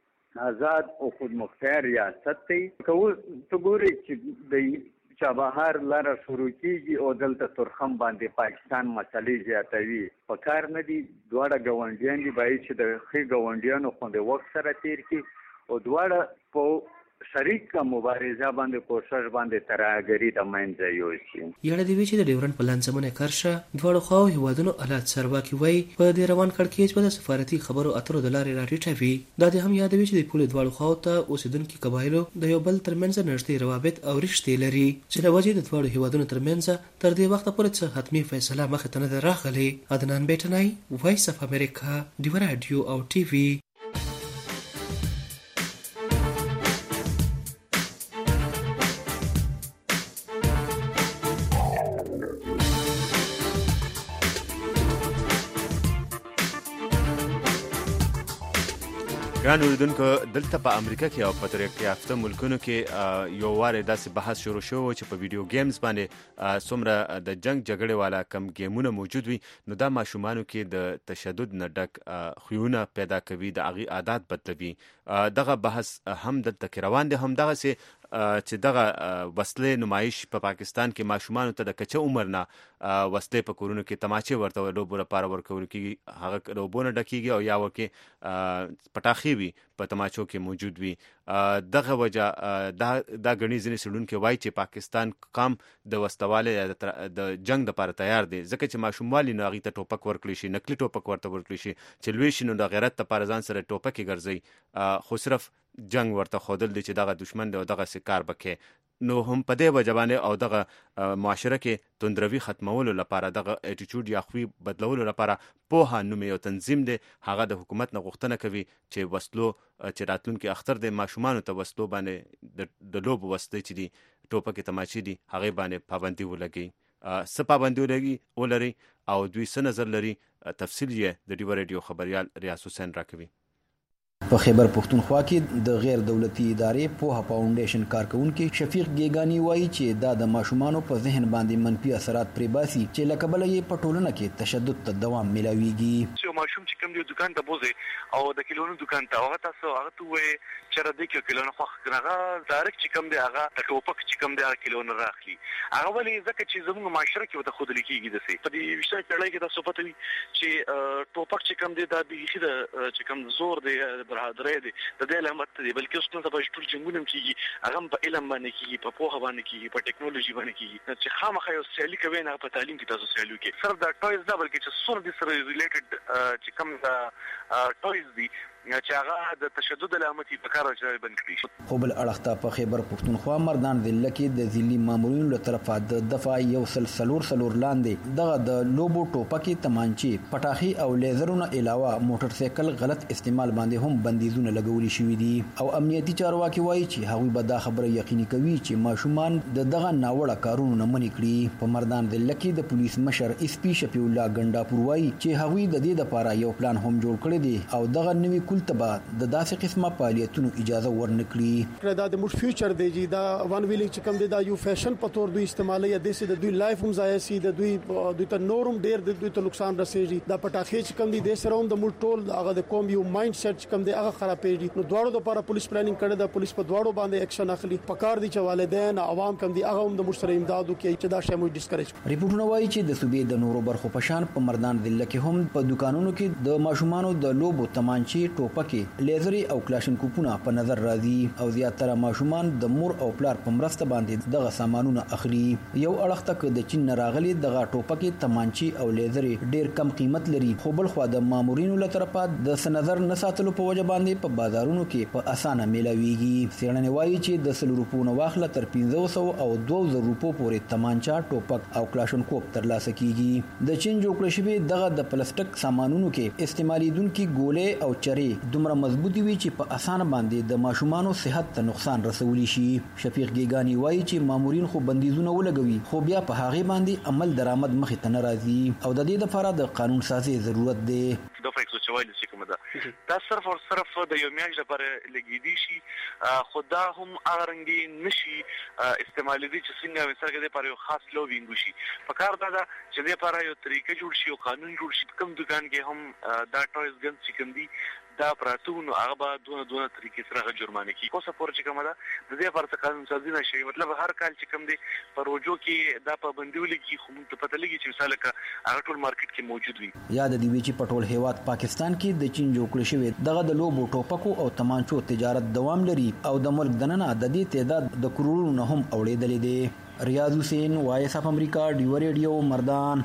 آزاد او خودمختار ریاست دی. که اوس ته ګورې چې د چابهار لاره شروع کېږي او دلته ترخم باندې پاکستان مسلې زیاتوي په کار نه دي. دواړه ګاونډیان دي باید چې د ښې ګاونډیانو خوندې وخت سره تېر کړي او دواړه په شریک مبارزه باندې کوشش باندې ترهګري د منځه یوسي. یاده دی چې د ډیورنډ په لانجمنه کرښه دواړو خواو هیوادونو اعلی چارواکي وایي په دې روان کړکېچ به د سفارتي خبرو اترو د لارې راټیټوي. دا دې هم یادوي چې د پولې دواړو خواو ته اوسېدونکي قبایلو د یو بل ترمنځ نږدې روابط او رشتې لري چې له وجې د دواړو هیوادونو ترمنځ تر دې وخته پورې څه حتمي فیصله مخې ته نه ده راغلې. عدنان بیټنی، وایس اف امریکا، ډیوه راډیو او ټي وي. ګران اوریدونکو دلته په امریکا کې او په ترقي یافته ملکونو کې یو واره داسې بحث شروع شو چې په ویډیو گیمز باندې څومره د جنگ جګړې والا کم گیمونه موجود وي نو دا ماشومانو کې د تشدد نه ډک خویونه پیدا کوي د هغې عادات بدلوي. دغه بحث هم دلته کې روان دی. همدغه سي چې دغه وسلې نمایش په پا پاکستان کې ماشومانو ته د کچه عمر نه وسلې په کورونو کې تماچې ورته لوبو لپاره ورکول کېږي، هغه لوبونه ډکېږي او یا ورکې پټاخې وي په تماچو کې موجود وي. دغه وجه دا دا غني ځینې څېړونکي وایي چې پاکستان قام د وسلوالې د جنگ دپاره تیار دی، ځکه چې ماشوموالي نو هغې ته ټوپک ورکړی شي، نقلي ټوپک ورته ورکړی شي، چې لوی شي نو د غیرت دپاره ځان سره ټوپکې ګرځوي، خو صرف جنگ ورته ښودل دی چې دغه دشمن دی او دغسې کار به کوي. نو هم په دې وجه باندې او دغه معاشره کې توندروي ختمولو لپاره، دغه ایټیچوډ یا خوی بدلولو لپاره پوهه نوم یو تنظیم دی، هغه د حکومت نه غوښتنه کوي چې وسلو چې راتلونکي اختر دی ماشومانو ته وسلو باندې د لوبو وسلې چې دي ټوپکې تماچې دي هغې باندې پابندي ولګوي. څه پابندي ولري او دوی څه نظر لري، تفصیل یې د ډیوه ریډیو خبریال ریاض حسین راکوي. په خیبر پښتونخوا کې د غیر دولتي ادارې پوهه فاونډیشن کارکونکي شفیق ګیګانی وایي چې دا د ماشومانو په ذهن باندې منفي اثرات پرې باسي چې له کبله یې په ټولنه کې تشدد ته دوام میلاویږي. چې ماشوم چې کوم دی دکان ته بوزي او د کیلونو دکان ته هغه تاسو هغه ته وایي چې را دې کې کیلونو خو هغه ډایرکټ چې کوم دی هغه د ټوپک چې کوم دی هغه کیلونو راخلي، هغه ولې ځکه چې زموږ معاشره کې وته خود لیکيږي د سي په دې وشته کړای کې تاسو پته وي چې ټوپک چې کوم دی دا به د چې کوم زور دی برادرې دی د دې علامت دی، بلکې اوس نو په ټول جنګونه کېږي هغه په علم باندې کېږي، په پوهه باندې کېږي، په ټیکنالوژي باندې کېږي چې خامخا یو سیالي کوي نه په تعلیم کې تاسو سیالي کوي صرف دا ټویز دا بلکې چې سور دي سره ریلیټډ چې کوم دا ټویز دي چې هغه د تشدد علامت په کار راځي بند کړي. خو بل اړخته په خیبر پښتونخوا مردان ضلع کې د ځلي مامورینو له طرفه د دفاع یو سل سلور سلور لاندې دغه د لوبو ټوپکې تمانچې پټاخي او لیزرونو علاوه موټر سایکل غلط استعمال باندې هم بندیزونه لګولي شوي دي او امنیتي چارواکي وایي چې هغوی به دا خبره یقیني کوي چې ماشومان د دغه ناوړه کارونو نه منې کړي. په مردان ضلع کې د پولیس مشر اس پی شفیع الله ګنډاپور وایي چې هغوی د دې لپاره یو پلان هم جوړ کړی دی او دغه نوي کلتبه د داسې قسمه فعالیتونو اجازه ورنکړي. دا د موږ فیوچر دی چې دا وان ویلینګ چې کوم دی دا یو فیشن په تور دوی استعمالي یا د سې د دوی لایف هم ضایع سي، د دوی دوی ته نورم ډیر د دوی ته نقصان رسېږي. دا پټاخې چې کوم دی د سره هم د موږ ټول هغه د کوم یو مایند سیټ چې کوم دی هغه خرابېږي. نو دواړو لپاره پولیس پلانینګ کړی دا پولیس په دواړو باندې اکشن اخلي. پکار دي چې والدین عوام کوم دی هغه هم د موږ سره امداد وکړي چې دا شی موږ ډیسکریج. ریپورتونه وایي چې د صوبې د نورو برخو په شان په مردان ضلع کې هم په دکانونو کې د ماشومانو د لوبو تمانچې ټوپکې لیزري او کلاشینکوپونه په نظر راځي او زیاتره ماشومان د مور او پلار په مرسته باندې دغه سامانونه اخلي. یو اړخ ته د چین راغلي دغه ټوپکې تمانچې او لیزري ډیر کم قیمت لري، خو بل خو د مامورینو له طرفه د سنظر نه ساتلو په وجه باندې په بازارونو کې په اسانه میلاویږي. څېړنې وایي چې د سل روپو نه واخله تر پنځه سوه او دوه زره روپو پورې تمانچا ټوپک او کلاشینکوپ ترلاسه کیږي. د چین جوړ کړی شوی دغه د پلاستیک سامانونو کې استعمالیدونکي ګولې او چرې دومره مضبوطي وي چې په اسانه باندې د ماشومانو صحت ته نقصان رسولی شي. شفیق ګیګانی وایي چې مامورین خو بندیزونه ولګوي خو بیا په هغې باندې عمل درآمد مخې ته نه راځي او د دې لپاره د قانون سازي ضرورت دی. د فیکس چوایل چې کومه ده دا صرف او صرف د یو میاشت لپاره لګیدي شي، خو دا هم هغه رنګي نشي استعمالي دي چې څنګه مثال کې لپاره یو خاص لوبینګ شي. په کار دا ده چې لپاره یو طریقه جوړ شي او قانون جوړ شي. کوم دکان کې هم دا ټویز ګن چې کوم دي دا پراتونو هغه به دونه دونه طریقې سره جرمانه کی. کومه پور چې کومه ده د دې لپاره قانون سازي نشي، مطلب هر کال چې کوم دي پروژو کې دا پابندي ولګي خو ته پته لګي چې مثال کا هغه ټول مارکیټ کې موجود وي. یاد دی چې پټول هیواد پاکستان کې د چین جوړ کړی شوی دغه د لوبو ټوپکو او تمانچو تجارت دوام لري او د ملک دننه د دې تعداد د کروڑونو نه هم اوړېدلې دی. ریاض حسین، وایس اف امریکا، ډیو ریډیو، مردان.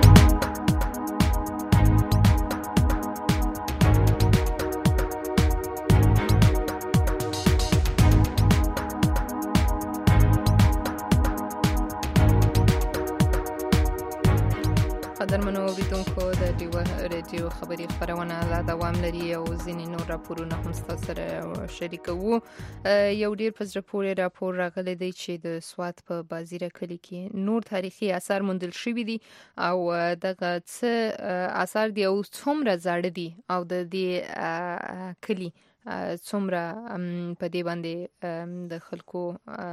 قدرمنو اوریدونکو د ډیو ریډیو خبري خبرونه لا دوام لري او ځینې نور راپورونه هم ستاسو سره شریکوو. یو ډیر په زړه پورې راپور راغلی دی چې د سوات په بازیره کلي کې نور تاریخي آثار موندل شوي دي او دغه څه آثار دي او څومره زاړه دي او د دې کلي څومره په دې باندې د خلکو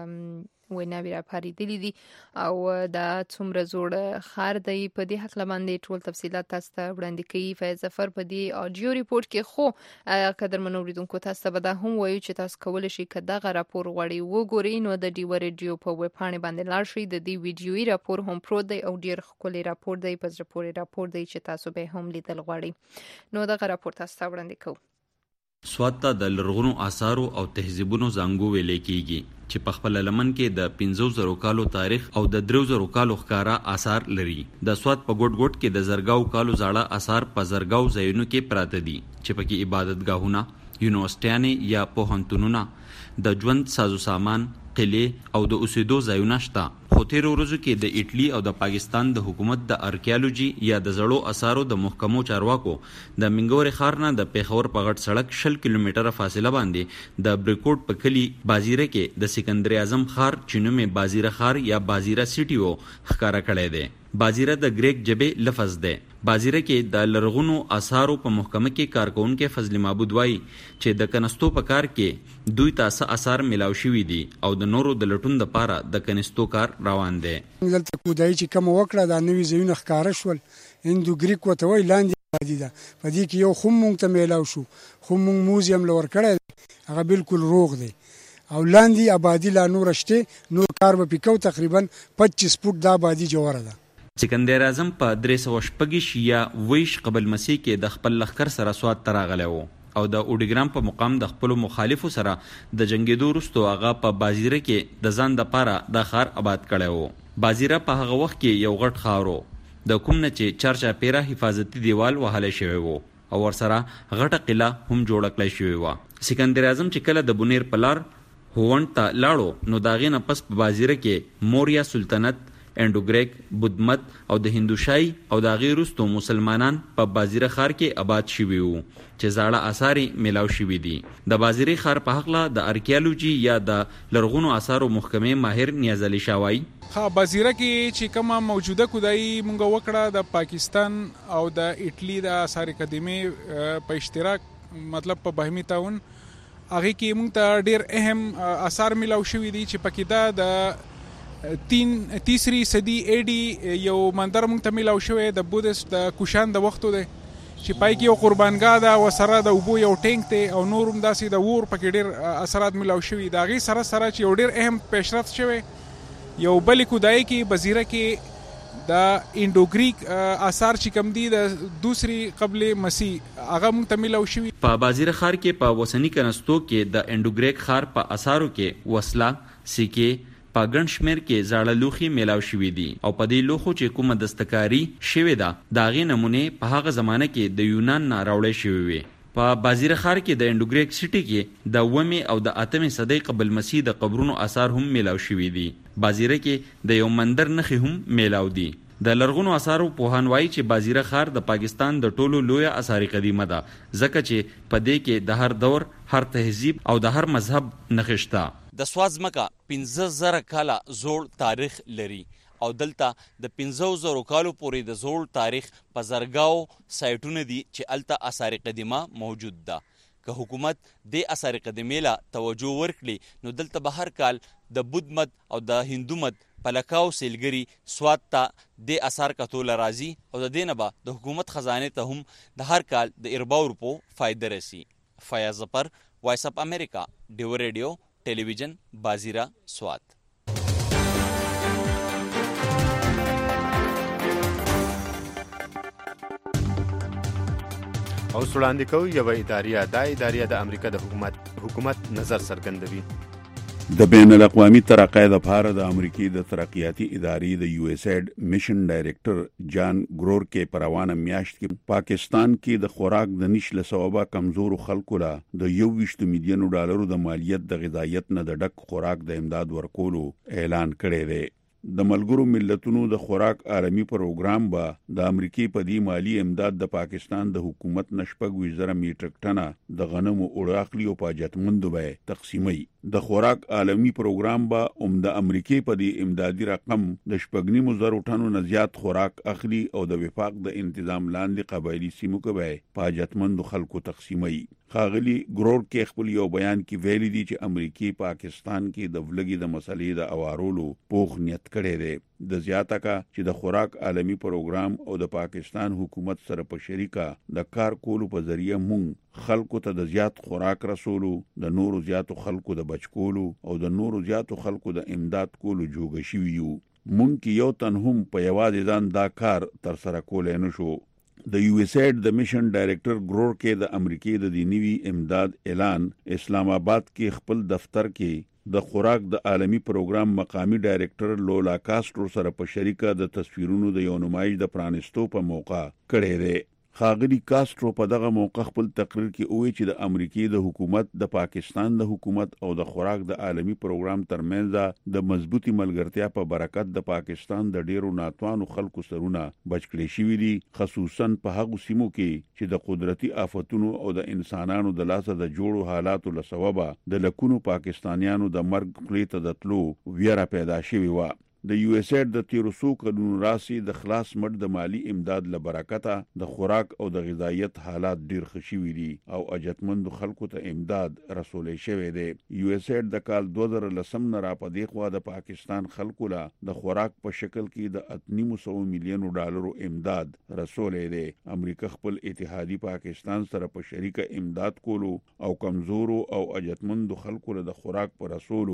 ویناوی را پاریدلی دي او دا څومره زوړ ښار دی. په دې حق باندې ټول تفصیلات تاسو ته وړاندې کوي فیض ظفر په دې اډیو ریپورت کې. خو قدرمنو اوریدونکو تاسو ته به دا هم وایو چې تاسو کولی شئ که دغه راپور غواړئ وګورئ نو د ډیو ریډیو په ویب پاڼې باندې لاړ شئ. د دې ویډیویي راپور هم پروت دی او ډیر ښکلی راپور دی، په زړه پورې راپور دی چې تاسو به هم لیدل غواړئ. نو دغه راپور تاسو ته وړاندې کوو. سوات ته د لرغونو آثارو او تهذیبونو زانګو ویل کېږي چې په خپل لمن کې د پنځو زرو کالو تاریخ او د درو زرو کالو ښکارا آثار لري. د سوات په ګوټ ګوټ کې د زرګاو کالو زاړه آثار په زرګاو ځایونو کې پراته دي چې پکې عبادتګاهونه، یونیورسټیانې یا پوهنتونونه، د ژوند سازو سامان، قلعې او د اوسېدو ځایونه شته. خو تیرو ورځو کې د ایټلی او د پاکستان د حکومت د ارکیالوجي یا د زړو اثارو د محکمو چارواکو د منګورې ښار نه د پیښور په غټ سړک شل کیلومتره فاصله باندې د بریکوټ په کلي بازیره کې د سکندر اعظم ښار چې نوم یې بازیره ښار یا بازیره سیټي و ښکاره کړی دی. بازیره د گریک جبې لفظ دی. بازیره کې د لرغونو آثارو په محکمه کې کارکونکو فضل معبود وایي چې د کنستو په کار کې دوی تاسو آثار ملاو شوي دي او د نورو د لټون د پاره د کنستو کار روان دی. دلته کودای چې کوم وکړه د نوې ځایونه ښکاره شول هندو گریک وته وای لاندې آبادي ده. په دې کې یو خم مونږ ته میلاو شو، خم مونږ موزیم لور کړی دی، هغه بالکل روغ دی او لاندې آبادي لا نور شته، نور کار به پکاو. تقریبا پچیس فوټ د آبادي جوړه ده. سکندر اعظم په درې سوه شپږ یا ویش قبل مسیح کې د خپل لښکر سره سوات ته راغلی و او د اوډیګرام په مقام د خپلو مخالفو سره د جنګېدو وروستو هغه په بازیره کې د ځان دپاره دا ښار آباد کړی و. بازیره په هغه وخت کې یو غټ ښار و د کوم نه چې چارچاپیره حفاظتي دیوال وهلی شوی و او ورسره غټه قلعه هم جوړه کړی شوې وه. سکندر اعظم چې کله د بونیر په لار هوند ته لاړو نو د هغې نه پس په بازیره کې موریا سلطنت، انډو گریک، بودمت او د هندوشاهي او د هغې وروستو مسلمانان په بازیره ښار کې آباد شوي وو چې زاړه آثار یې میلاو شوي دي. د بازیرې ښار په هکله د ارکیالوجي یا د لرغونو آثارو محکمې ماهر نیاز علي شاه وایي ها بازیره کې چې کومه موجوده کودایي مونږ وکړه د پاکستان او د ایټلی د آثار اکاډمي په اشتراک مطلب په باهمي تعاون هغې کې مونږ ته ډېر اهم آثار میلاو شوي دي چې پکې دا د تین تیسری صدی ایډي یو مندر مونږ ته میلاو شوی د بودست د کوشان د وختو دی چې پای کې یو قربانګاه ده او سره د اوبو یو ټینک دی او نور هم داسې د اور پکې ډېر اثرات میلاو شوي. د هغې سره سره چې یو ډېر اهم پیشرفت شوی یو بلې کودایي کې بزیره کې د انډو گریک آثار چې کم دي د دوسری قبل مسیح هغه مونږ ته میلاو شوي. په بازیره ښار کې په وسني کنستو کې د انډو گریک ښار په آثارو کې وسله، سکې، په ګڼ شمېر کې زاړه لوښي میلاو شوي دي او په دې لوښو چې کومه دستکاري شوې ده د هغې نمونې په هغه زمانه کې د یونان نه راوړی شوې وې. په بازیره ښار کې د انډو گریک سیټي کې د اوومې او د اتمې صدۍ قبل مسیح د قبرونو آثار هم میلاو شوي دي. بازیره کې د یو مندر نښې هم میلاو دي. د لرغونو آثارو پوهان وایي چې بازیره ښار د پاکستان د ټولو لویه آثاري قدیمه ده ځکه چې په دې کې د هر دور، هر تهذیب او د هر مذهب نښې شته. د سوات ځمکه پنځه زره کاله زوړ تاریخ لري او دلته د پنځو زرو کالو پورې د زوړ تاریخ په زرګاو سایټونه دي چې هلته آثار قدیمه موجود ده. که حکومت دې آثار قدیمې له توجه ورکړي نو دلته به هر کال د بودھ مت او د هندو مت په لکاو سیلګري سوات ته دې آثار کتو له راځي او د دې نه به د حکومت خزانې ته هم د هر کال د ارباو روپو فایده رسي. فیاض ظفر، وایس اپ امریکا، ډیو ریډیو ټلویزیون، بازیره، سوات. او وړاندې کوي یوه اداریه دا اداریه د امریکا د حکومت حکومت نظر څرګندوي. د بین الاقوامي ترقۍ لپاره د امریکای د ترقیاتي ادارې د یو ایس ایډ میشن ډایریکټر جان ګرورکې په روانه میاشت کې پاکستان کې د خوراک د نشت له سببه کمزورو خلکو له د یو ویشت میلیونو ډالرو د مالیت د غذایت نه د ډک خوراک د امداد ورکولو اعلان کړی دی. د ملګرو ملتونو د خوراک عالمي پروګرام به د امریکای په دې مالی امداد د پاکستان د حکومت نشپږ ویزره میټریک ټنه د غنمو اوړه اخلي او په جاتمندو به تقسیمي. د خوراک عالمی پروګرام به هم د امریکای په دې امدادي رقم د شپږنیمو زرو ټنو نه زیات خوراک اخلي او د وفاق د انتظام لاندې قبایلی سیمو کې به په حاجتمندو خلکو تقسیموي. خاغلی ګرور کې خپل یو بیان کې ویلي دي چې امریکای پاکستان کې د ولګي د مسلې د اوارولو پوخ نیت کړی دی. د زیاته کا چې د خوراک عالمی پروګرام او د پاکستان حکومت سره په شریکه د کار کولو په ذریعہ مونږ خلکو ته د زیات خوراک رسولو، د نورو زیاتو خلکو د بچکولو او د نورو زیاتو خلکو د امداد کولو جوګه شوي یو. مونږ کې یو تن هم په یوازې ځان دا کار تر سره کولای نشو. د یو ایس ایډ د میشن ډایریکټر ګرور کې د امریکای د دینوي امداد اعلان اسلام آباد کې خپل دفتر کې د خوراک د عالمی پروګرام مقامی ډایریکټر لولا کاسترو سره په شریکه د تصویرونو د یو نمایش د پرانستو په موقع کړی دی. خاغلی کاسترو په دغه موقع خپل تقریر کې وویل چې د امریکای د حکومت، د پاکستان د حکومت او د خوراک د عالمی پروګرام ترمنځ د مضبوطی ملګرتیا په برکت د پاکستان د ډیرو ناتوانو خلکو سرونه بچ کړي شوي دي، خصوصا په هغو سیمو کې چې د قدرتي آفتونو او د انسانانو د لاسه د جوړو حالاتو له سببه د لکونو پاکستانیانو د مرګ خولې ته د تلو ویره پیدا شوې وه. د یو ایس ایډ د تیرو څو کلونو راسي د خلاص مټ د مالی امداد له برکته د خوراک او د غذایت حالات ډیر ښه شوي دي او اجتمندو خلکو ته امداد رسولې شوی دی. یو ایس ایډ د کال دوه زره لسم نه را په دې خوا د پاکستان خلکو له د خوراک په شکل کې د اتنیمو سوو میلیونو ډالرو امداد رسولې دی. امریکا خپل اتحادی پاکستان سره په شریکه امداد کولو او کمزورو او اجتمندو خلکو له د خوراک پر رسولو